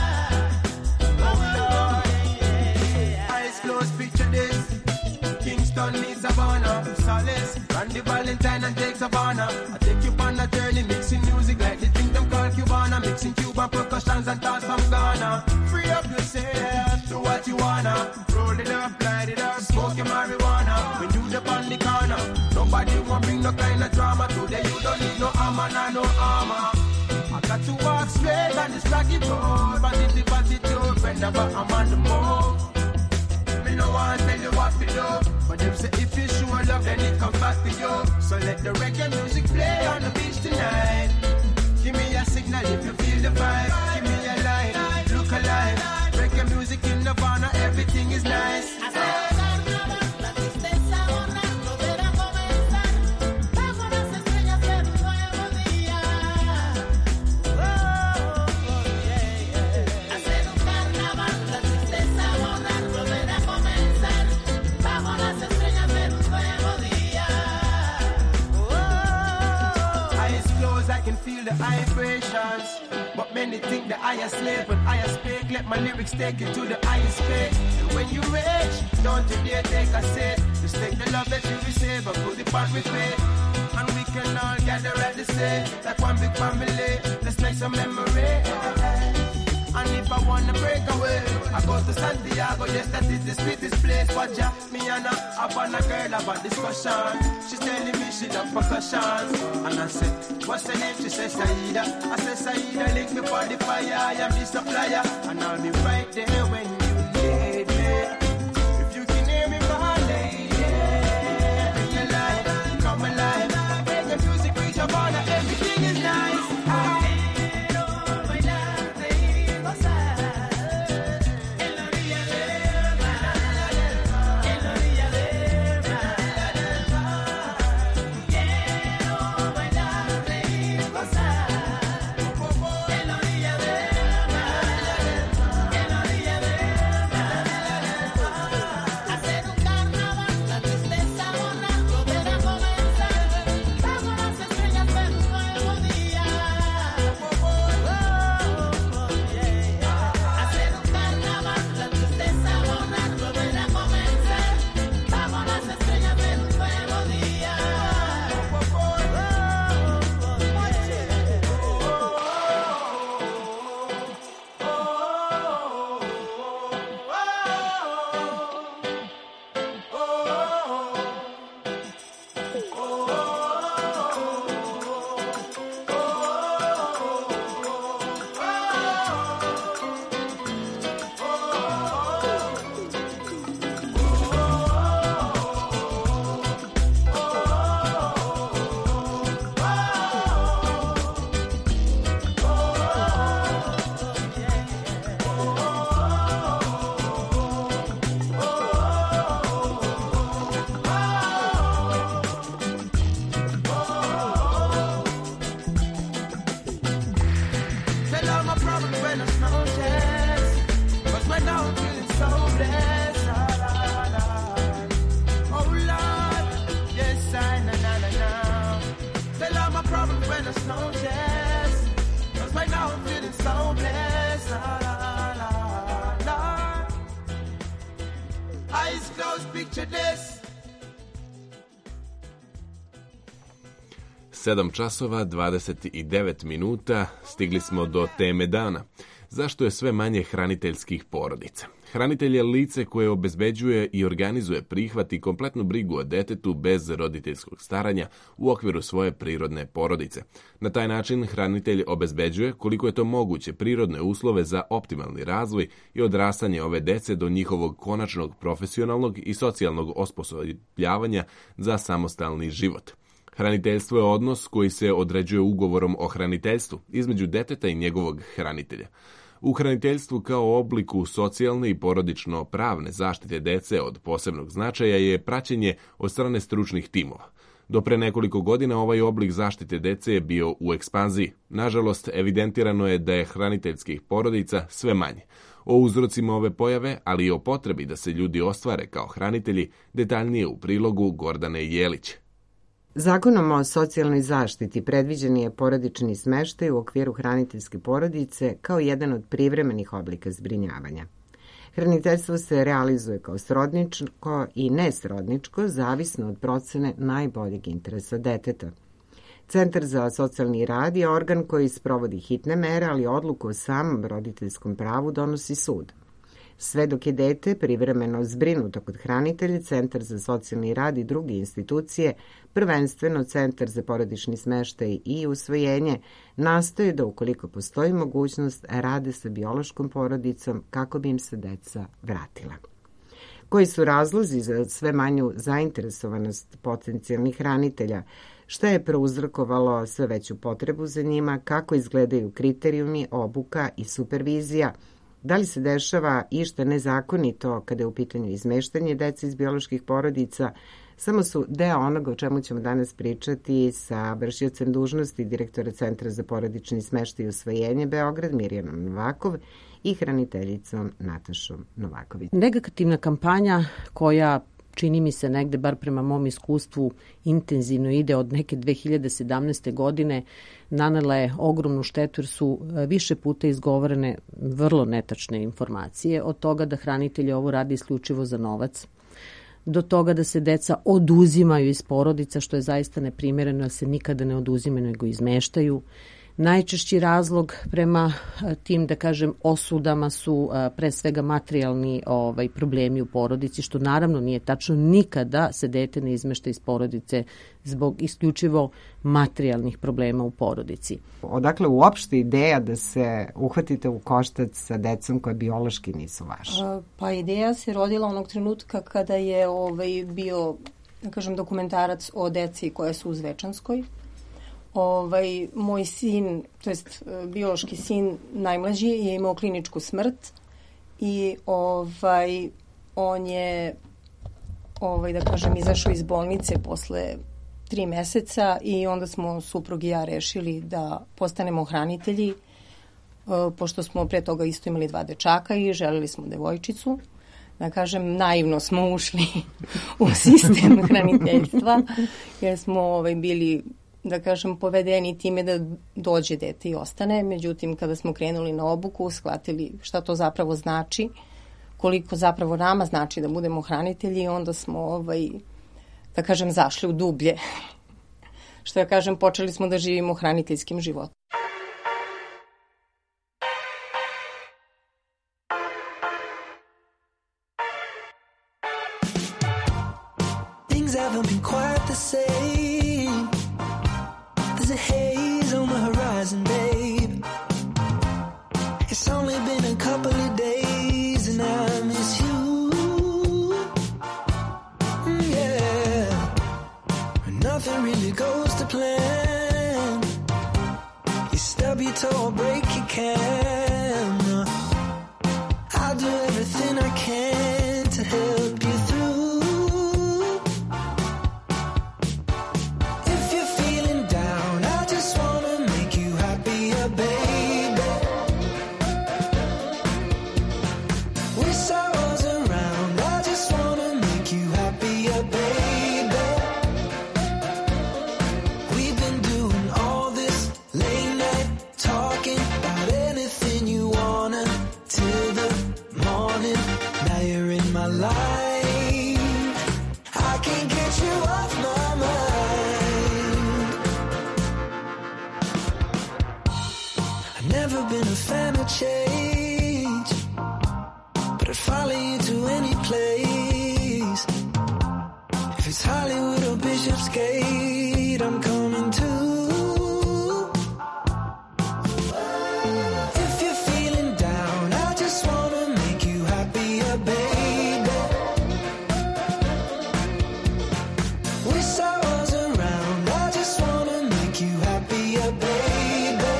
[SPEAKER 11] Eyes closed, picture this. Kingston needs Havana, Solace, Randy Valentine and Jake Savannah. I take you on a journey, mixing music like the thing them call Cubana, mixing Cuban percussions and thoughts from Ghana. Free up yourself, do what you wanna. Roll it up, light it up, smoke your marijuana. When you dip on the corner, nobody won't bring no kind of drama. Today you don't need no armor, no armor. I got to walk straight on this rocky road, but it's the attitude, whenever I'm on the move. Me no want tell you what to do, but them say if you show love, then it comes back to you. So let the reggae music play on the beach tonight. Give me a signal if you feel the vibe. Give me a line, look alive. Reggae music in Havana, everything is nice. La tristeza borrar, volver a comenzar. Bajo las estrellas ver un nuevo día. Hacer un carnaval, la tristeza borrar, volver a comenzar. Bajo las estrellas ver un nuevo día. Eyes closed, I can feel the vibrations. But many think that I a slave, but I a speak. Let my lyrics take you to the highest place. And when you reach, don't you dare take a seat. Just take the love that you receive and put it back with faith. And we can all gather at the same, like one big family. Let's make some memory. And if I wanna break away, I go to Santiago. Yes, that is the sweetest place. Watch ya, me and her up on a girl about discussion. She's telling me she love percussion. And I said, what's her name? She says Saida. I said Saida, link me for the fire. I am the supplier, and I'll be right there when you need me. If you can hear me, my lady, bring your life, come alive. Make the music reach your border, everything is nice. just no chance. 'Cause right now I'm feeling so blessed. La, la, la, la. Eyes closed, picture this.
[SPEAKER 3] 7 časova 29 minuta, stigli smo do teme dana. Zašto je sve manje hraniteljskih porodica? Hranitelj je lice koje obezbeđuje i organizuje prihvat i kompletnu brigu o detetu bez roditeljskog staranja u okviru svoje prirodne porodice. Na taj način hranitelj obezbeđuje, koliko je to moguće, prirodne uslove za optimalni razvoj i odrastanje ove dece do njihovog konačnog profesionalnog i socijalnog osposobljavanja za samostalni život. Hraniteljstvo je odnos koji se određuje ugovorom o hraniteljstvu između deteta i njegovog hranitelja. U hraniteljstvu kao obliku socijalne i porodično-pravne zaštite dece od posebnog značaja je praćenje od strane stručnih timova. Do pre nekoliko godina ovaj oblik zaštite dece je bio u ekspanziji. Nažalost, evidentirano je da je hraniteljskih porodica sve manje. O uzrocima ove pojave, ali i o potrebi da se ljudi ostvare kao hranitelji, detaljnije u prilogu Gordane Jelić.
[SPEAKER 5] Zakonom o socijalnoj zaštiti predviđen je porodični smeštaj u okviru hraniteljske porodice kao jedan od privremenih oblika zbrinjavanja. Hraniteljstvo se realizuje kao srodničko i nesrodničko, zavisno od procene najboljeg interesa deteta. Centar za socijalni rad je organ koji sprovodi hitne mere, ali odluku o samom roditeljskom pravu donosi sud. Sve dok je dete privremeno zbrinuto kod hranitelja, Centar za socijalni rad i druge institucije, prvenstveno Centar za porodični smeštaj i usvojenje, nastoje da, ukoliko postoji mogućnost, rade sa biološkom porodicom kako bi im se deca vratila. Koji su razlozi za sve manju zainteresovanost potencijalnih hranitelja? Šta je prouzrokovalo sve veću potrebu za njima? Kako izgledaju kriterijumi, obuka i supervizija? Da li se dešava išta nezakonito kada je u pitanju izmeštanje dece iz bioloških porodica? Samo su deo onoga o čemu ćemo danas pričati sa vršiocem dužnosti direktora Centra za porodični smeštaj i usvojenje Beograd Mirjanom Novakov i hraniteljicom Natašom Novaković.
[SPEAKER 15] Negativna kampanja koja, čini mi se negde, bar prema mom iskustvu, intenzivno ide od neke 2017. godine, nanela je ogromnu štetu jer su više puta izgovorene vrlo netačne informacije od toga da hranitelji ovo radi isključivo za novac, do toga da se deca oduzimaju iz porodica, što je zaista neprimereno, jer se nikada ne oduzimaju nego izmeštaju. Najčešći razlog prema tim, da kažem, osudama su pre svega materijalni problemi u porodici, što naravno nije tačno. Nikada se dete ne izmešta iz porodice zbog isključivo materijalnih problema u porodici.
[SPEAKER 5] Odakle uopšte ideja da se uhvatite u koštac sa decom koje biološki nisu vaše?
[SPEAKER 18] Pa ideja se rodila onog trenutka kada je bio, da kažem, dokumentarac o deci koje su u Zvečanskoj. Moj sin, to jest biološki sin najmlađi, je imao kliničku smrt i on je da kažem izašao iz bolnice posle 3 meseca i onda smo suprug i ja rešili da postanemo hranitelji, pošto smo pre toga isto imali 2 dečaka i želeli smo devojčicu. Da kažem, naivno smo ušli u sistem hraniteljstva jer smo bili, da kažem, povedeni time da dođe dete i ostane. Međutim, kada smo krenuli na obuku, shvatili šta to zapravo znači, koliko zapravo nama znači da budemo hranitelji, onda smo, da kažem, zašli u dublje. Što ja kažem, počeli smo da živimo hraniteljskim životom.
[SPEAKER 22] Things haven't been quite the same. There's a haze on the horizon, babe. It's only been a couple of days and I miss you. Yeah. Nothing really goes to plan. You stub your toe or break your can. I'll do everything I can to help you through.
[SPEAKER 16] a fan of change, but I'd follow you to any place. If it's Hollywood or Bishopsgate, I'm coming too. If you're feeling down, I just wanna make you happier, baby. Wish I was around, I just wanna make you happier, baby.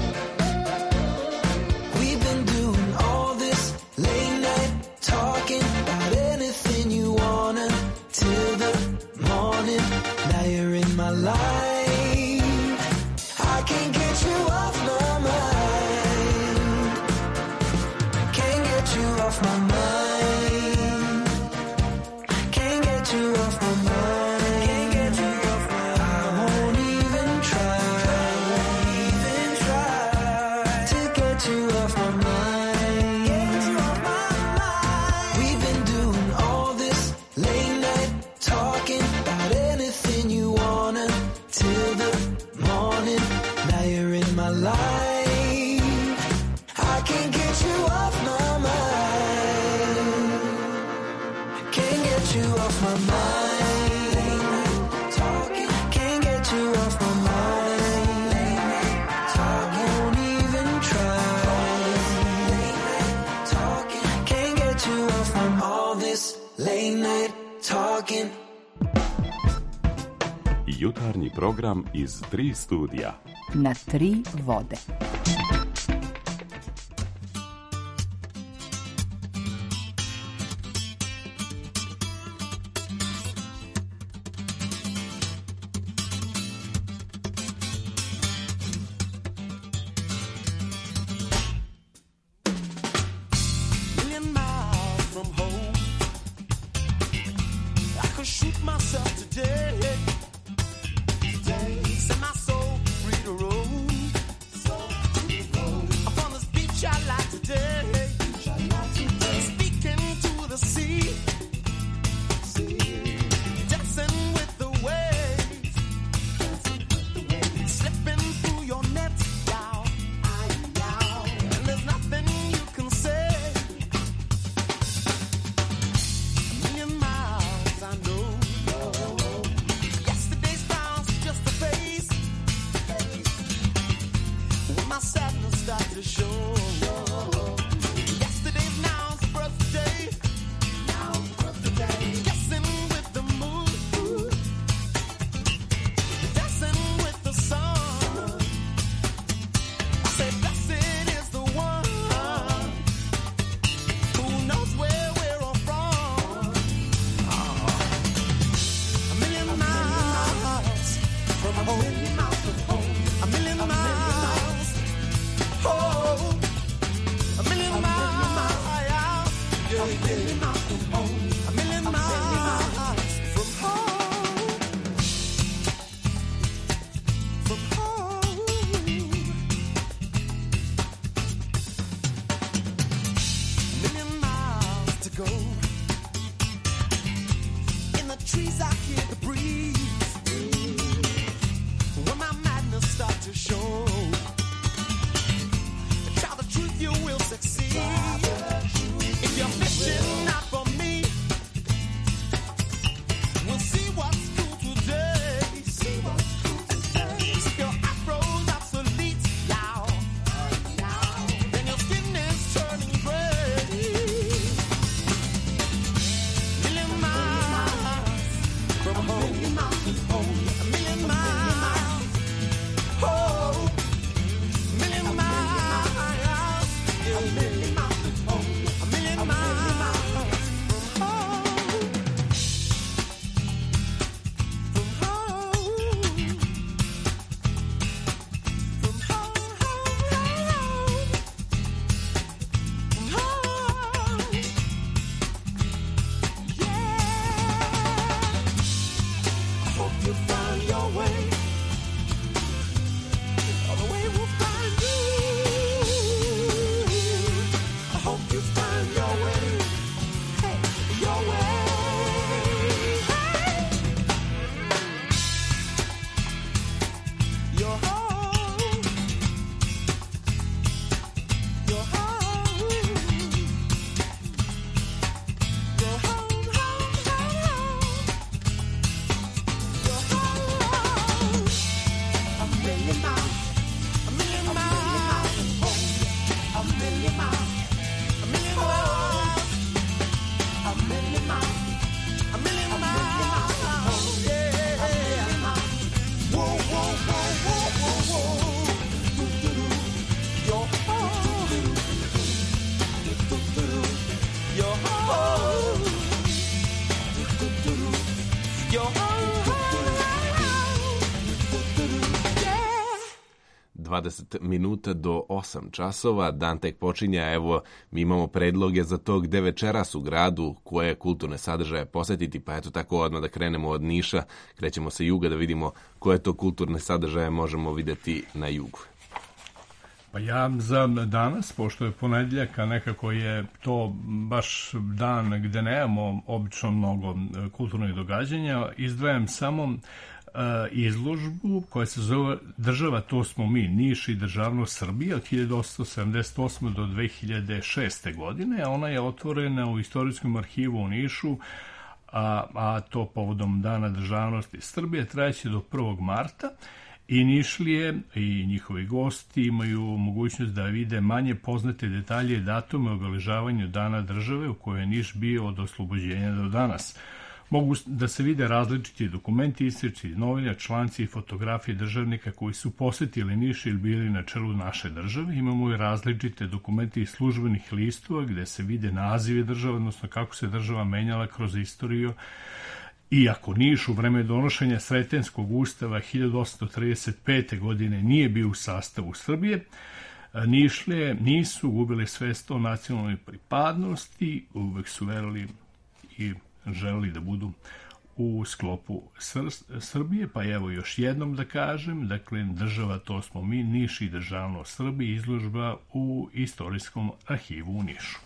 [SPEAKER 16] We've been doing all this late night talking about anything you wanna till the morning. Now you're in my life, I can't get you off my mind. Can't get you off my mind. Can't get you off my mind. Can't get you off my mind. I won't even try to get you off my mind. Get you off my mind. We've been doing all this late night talking about anything you wanna till the morning. Now you're in my life, I can't get you off my mind. Can't get you off my mind. Late night talking, can't get you off my mind. Late night talking, won't even try. Late night talking, can't get you off from all this late night talking.
[SPEAKER 24] Jutarnji program iz 3 studija.
[SPEAKER 2] Na 3 vode.
[SPEAKER 16] Million miles from home, I could shoot myself today. Set my soul free to roam. Upon this beach I lie today. Speaking to the sea, dancing with the waves, slipping through your net, y'all. And there's nothing you can say. A million miles I know. Yesterday's bounce just a face. When my sadness starts to show. Yesterday's now's the birthday. Guessing with the mood. Dancing with the sun. I say blessed is the one who knows where we're all from. A million miles from home. A million miles. Oh, a million miles. Yeah, yeah. A million miles from home. A million miles from home. From home. A million miles to go. In the trees I hear the breeze. When my madness starts to show, tell the truth you will succeed. If you're fishing not for me, we'll see what's cool today. If your afro's obsolete, y'all, then your skin is turning gray. Million miles from home. A million miles. Oh, million miles. Yeah. A million miles from home. A million miles from home. From home. From home. From home. I hope you find your way, or the way will find you. I hope you find your way, your way. Your home.
[SPEAKER 3] 20 minuta do 8 časova. Dan tek počinja, evo, mi imamo predloge za to gde večeras u gradu, koje kulturne sadržaje posetiti, pa eto tako odmah da krenemo od Niša, krećemo se juga da vidimo koje to kulturne sadržaje možemo videti na jugu.
[SPEAKER 4] Pa ja za danas, pošto je ponedjeljak, a nekako je to baš dan gde nemamo obično mnogo kulturnih događanja, izdvajam samo izložbu koja se zove Država, to smo mi, Niš i državnost Srbije od 1878. do 2006. godine, a ona je otvorena u Istorijskom arhivu u Nišu, a to povodom Dana državnosti Srbije, trajeće do 1. marta, i Nišlije i njihovi gosti imaju mogućnost da vide manje poznate detalje i datume o obeležavanju Dana države u kojoj je Niš bio od oslobođenja do danas. Mogu da se vide različiti dokumenti, isječci iz novinja, članci i fotografije državnika koji su posetili Niš ili bili na čelu naše države. Imamo i različite dokumenti iz službenih listova gde se vide nazive države, odnosno kako se država menjala kroz istoriju. Iako Niš u vreme donošenja Sretenskog ustava 1835. godine nije bio u sastavu Srbije, Nišlije nisu gubili svest o nacionalnoj pripadnosti, uvek su verili i želeli da budu u sklopu Srbije, pa evo još jednom da kažem, dakle, država, to smo mi, Niš i državnost Srbije, izložba u Istorijskom arhivu u Nišu.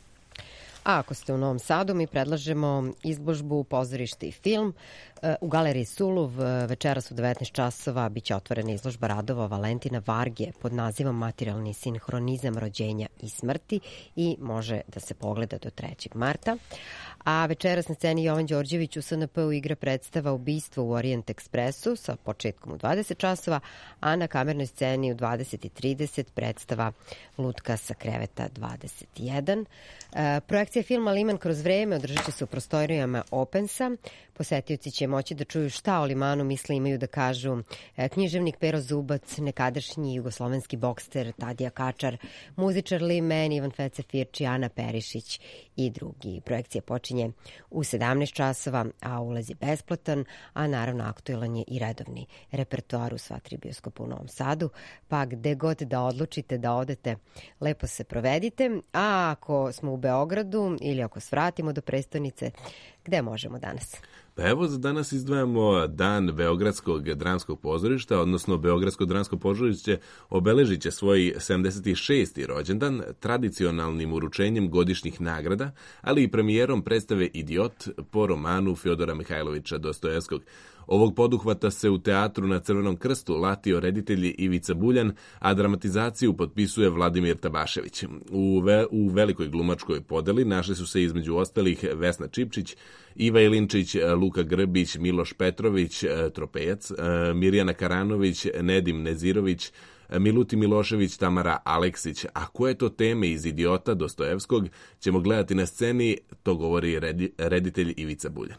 [SPEAKER 19] A ako ste u Novom Sadu, mi predlažemo izložbu Pozorište i film. U galeriji Suluv večeras u 19 časova biće otvorena izložba radova Valentina Varge pod nazivom Materijalni sinhronizam rođenja i smrti i može da se pogleda do 3. marta. A večeras na sceni Jovan Đorđević u SNP-u igra predstava Ubistvo u Orient Ekspresu sa početkom u 20 časova, a na kamernoj sceni u 20:30 predstava Lutka sa kreveta 21. Projekcija filma Liman kroz vreme održat će se u prostorijama Opensa. Posetioci će moći da čuju šta o Limanu misle imaju da kažu književnik Pero Zubac, nekadašnji jugoslovenski bokster Tadija Kačar, muzičar Limen, Ivan Fece Firči, Ana Perišić i drugi. Projekcija počinje u 17 časova, a ulaz je besplatan, a naravno aktuelan je i redovni repertoar u sva 3 bioskopa u Novom Sadu, pa gde god da odlučite da odete, lepo se provedite, a ako smo u Beogradu ili ako svratimo do prestonice, gde možemo danas?
[SPEAKER 3] Pa evo, za danas izdvajamo Dan Beogradskog dramskog pozorišta, odnosno Beogradsko dramsko pozorište obeležit će svoj 76. rođendan tradicionalnim uručenjem godišnjih nagrada, ali i premijerom predstave Idiot po romanu Fjodora Mihajlovića Dostojevskog. Ovog poduhvata se u teatru na Crvenom krstu latio reditelj Ivica Buljan, a dramatizaciju potpisuje Vladimir Tabašević. U velikoj glumačkoj podeli našli su se između ostalih Vesna Čipčić, Iva Ilinčić, Luka Grbić, Miloš Petrović, Tropejac, Mirjana Karanović, Nedim Nezirović, Miluti Milošević, Tamara Aleksić. A koje to teme iz Idiota Dostojevskog ćemo gledati na sceni, to govori reditelj Ivica Buljan.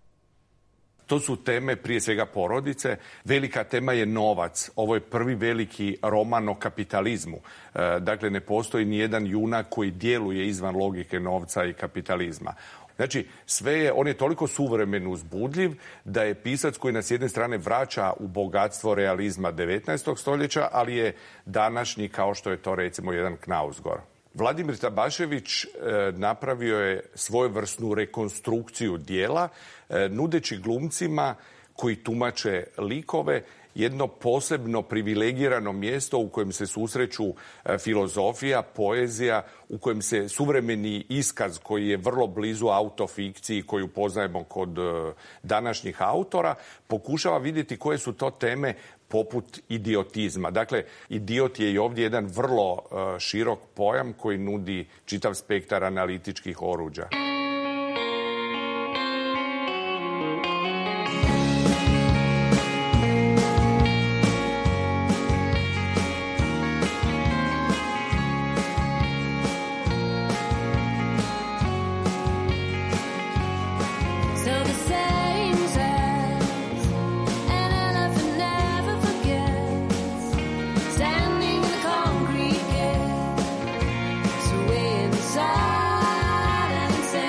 [SPEAKER 20] To su teme prije svega porodice. Velika tema je novac. Ovo je prvi veliki roman o kapitalizmu. Dakle, ne postoji ni jedan junak koji djeluje izvan logike novca i kapitalizma. Znači, on je toliko suvremen uzbudljiv da je pisac koji nas s jedne strane vraća u bogatstvo realizma 19. stoljeća, ali je današnji kao što je to recimo jedan Knausgård. Vladimir Tabašević napravio je svojevrsnu rekonstrukciju dijela, nudeći glumcima koji tumače likove jedno posebno privilegirano mjesto u kojem se susreću filozofija, poezija, u kojem se suvremeni iskaz koji je vrlo blizu autofikciji koju poznajemo kod današnjih autora, pokušava vidjeti koje su to teme poput idiotizma. Dakle, idiot je i ovdje jedan vrlo širok pojam koji nudi čitav spektar analitičkih oruđa.
[SPEAKER 21] Inside and inside.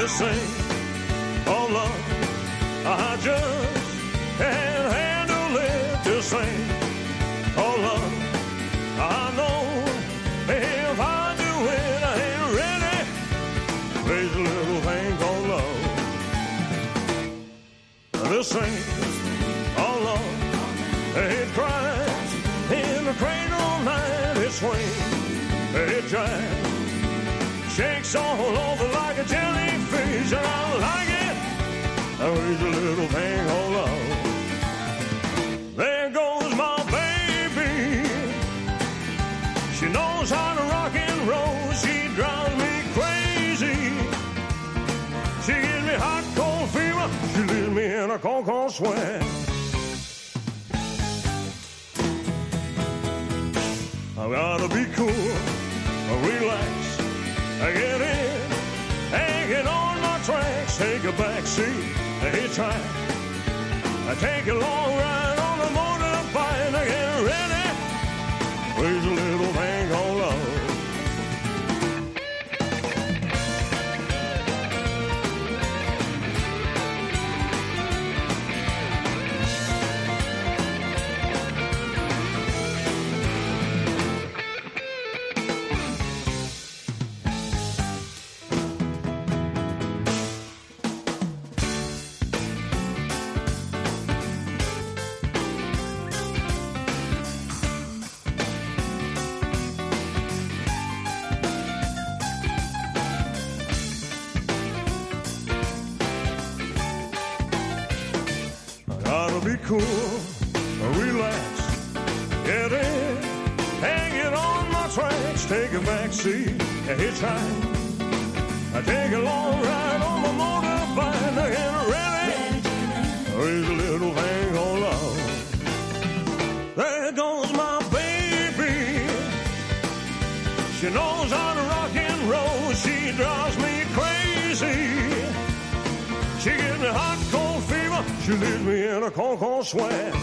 [SPEAKER 1] this thing called love. I just can't handle it, this thing called love. I know if I do it, I ain't ready. There's a little thing called love. This thing called love. It cries in the cradle all night. It swings, it jives, shakes all over like a jellyfish, and I like it. There's a little thing called love. There goes my baby. She knows how to rock and roll. She drives me crazy. She gives me hot, cold fever. She leaves me in a cold, cold sweat. I've gotta be cool, relax, I get in, hanging on my tracks, take a back seat, a hitchhike, I take a long ride on a motorbike, I get ready, there's a little thing called love. Cool, relax, get in, hanging on my tracks, take a back seat, a hitchhike, I take a long ride on my motorbike, I get ready, there's a little thing called love. There goes my baby, she knows how to rock and roll, she drives me crazy, she gives me hot, cold fever, she leaves me in a cold, cold sweat.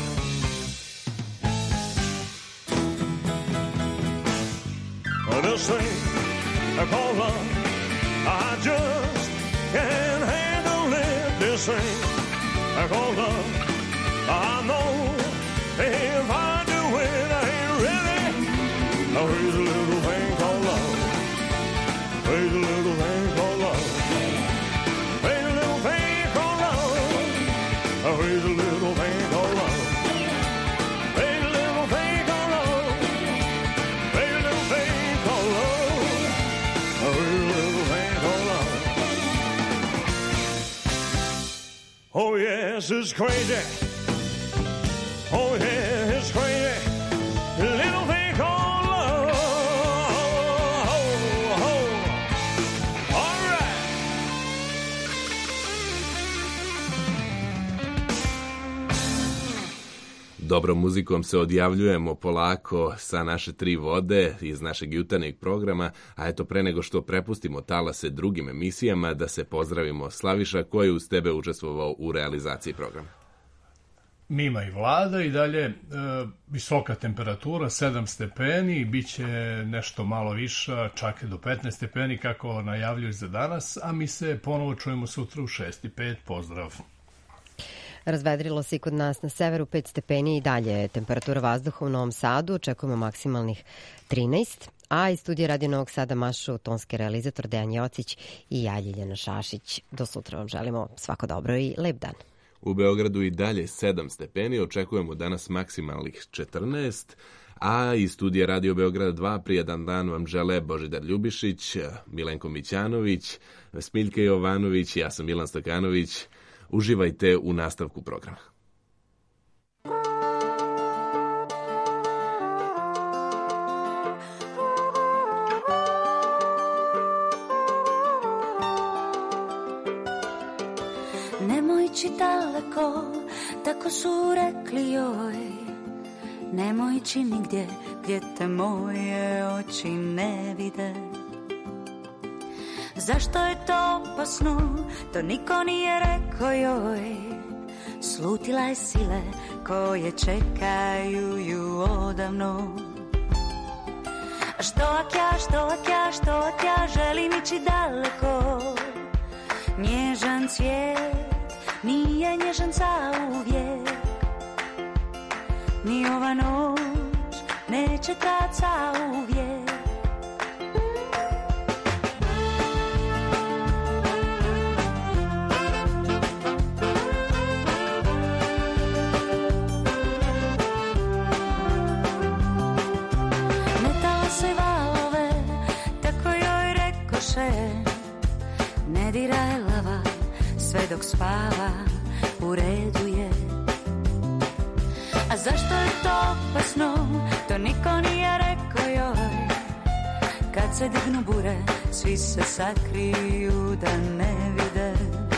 [SPEAKER 1] This thing called love, I just can't handle it. This thing called love, I know if I do it, I ain't ready. Now here's a little thing called love. Here's a little thing called love. Here's a little thing called love. Here's a little thing called love. Here's a little thing called love. Here's a little thing called love. Here's a little thing called love. Oh yes, it's crazy. Oh yeah, it's crazy. Little thing called love. All right.
[SPEAKER 3] Dobrom muzikom se odjavljujemo polako sa naše tri vode iz našeg jutarnjeg programa, a eto pre nego što prepustimo talase drugim emisijama, da se pozdravimo. Slaviša, ko je uz tebe učestvovao u realizaciji programa?
[SPEAKER 4] Mima i Vlada i dalje visoka temperatura, 7 stepeni, bit će nešto malo viša, čak do 15 stepeni kako najavljuju za danas, a mi se ponovo čujemo sutra u 6:05. Pozdrav!
[SPEAKER 19] Razvedrilo se i kod nas na severu, 5 stepeni i dalje temperatura vazduha u Novom Sadu, očekujemo maksimalnih 13, a iz studija Radio Novog Sada mašu tonski realizator Dejan Jocić i ja Ljiljana Šašić. Do sutra vam želimo svako dobro i lep dan.
[SPEAKER 3] U Beogradu i dalje 7 stepeni, očekujemo danas maksimalnih 14, a iz studija Radio Beograda 2 prijedan dan vam žele Božidar Ljubišić, Milenko Mićanović, Smiljka Jovanović, ja sam Milan Stakanović. Uživajte u nastavku programa.
[SPEAKER 17] Nemoj ići daleko, tako su rekli joj. Nemoj ići nigdje gdje te moje oči ne vide. Zašto je to opasno, to niko nije rekao joj. Slutila je sile koje čekaju ju odavno. Što ak ja želim ići daleko. Nježan cvijet nije nježan zauvijek, ni ova noć neće trajat zauvijek. Metala se valove, tako joj rekoše, ne diraj lava, sve dok spava, u redu je. A zašto je to opasno, to niko nije rekao joj. Kad se dignu bure, svi se sakriju da ne vide.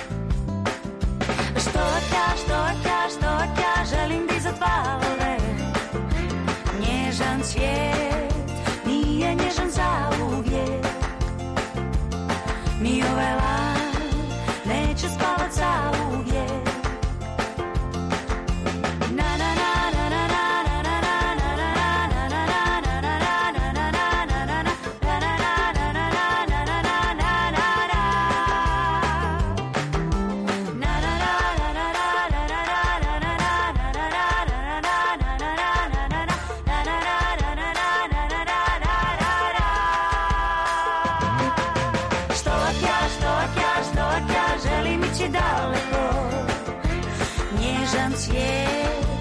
[SPEAKER 17] Što ja želim dizat valove. Nježan cvijet nije nježan zauvijek, ni ove lan neće spavat zauvijek. Želim ići daleko, nježan cvijet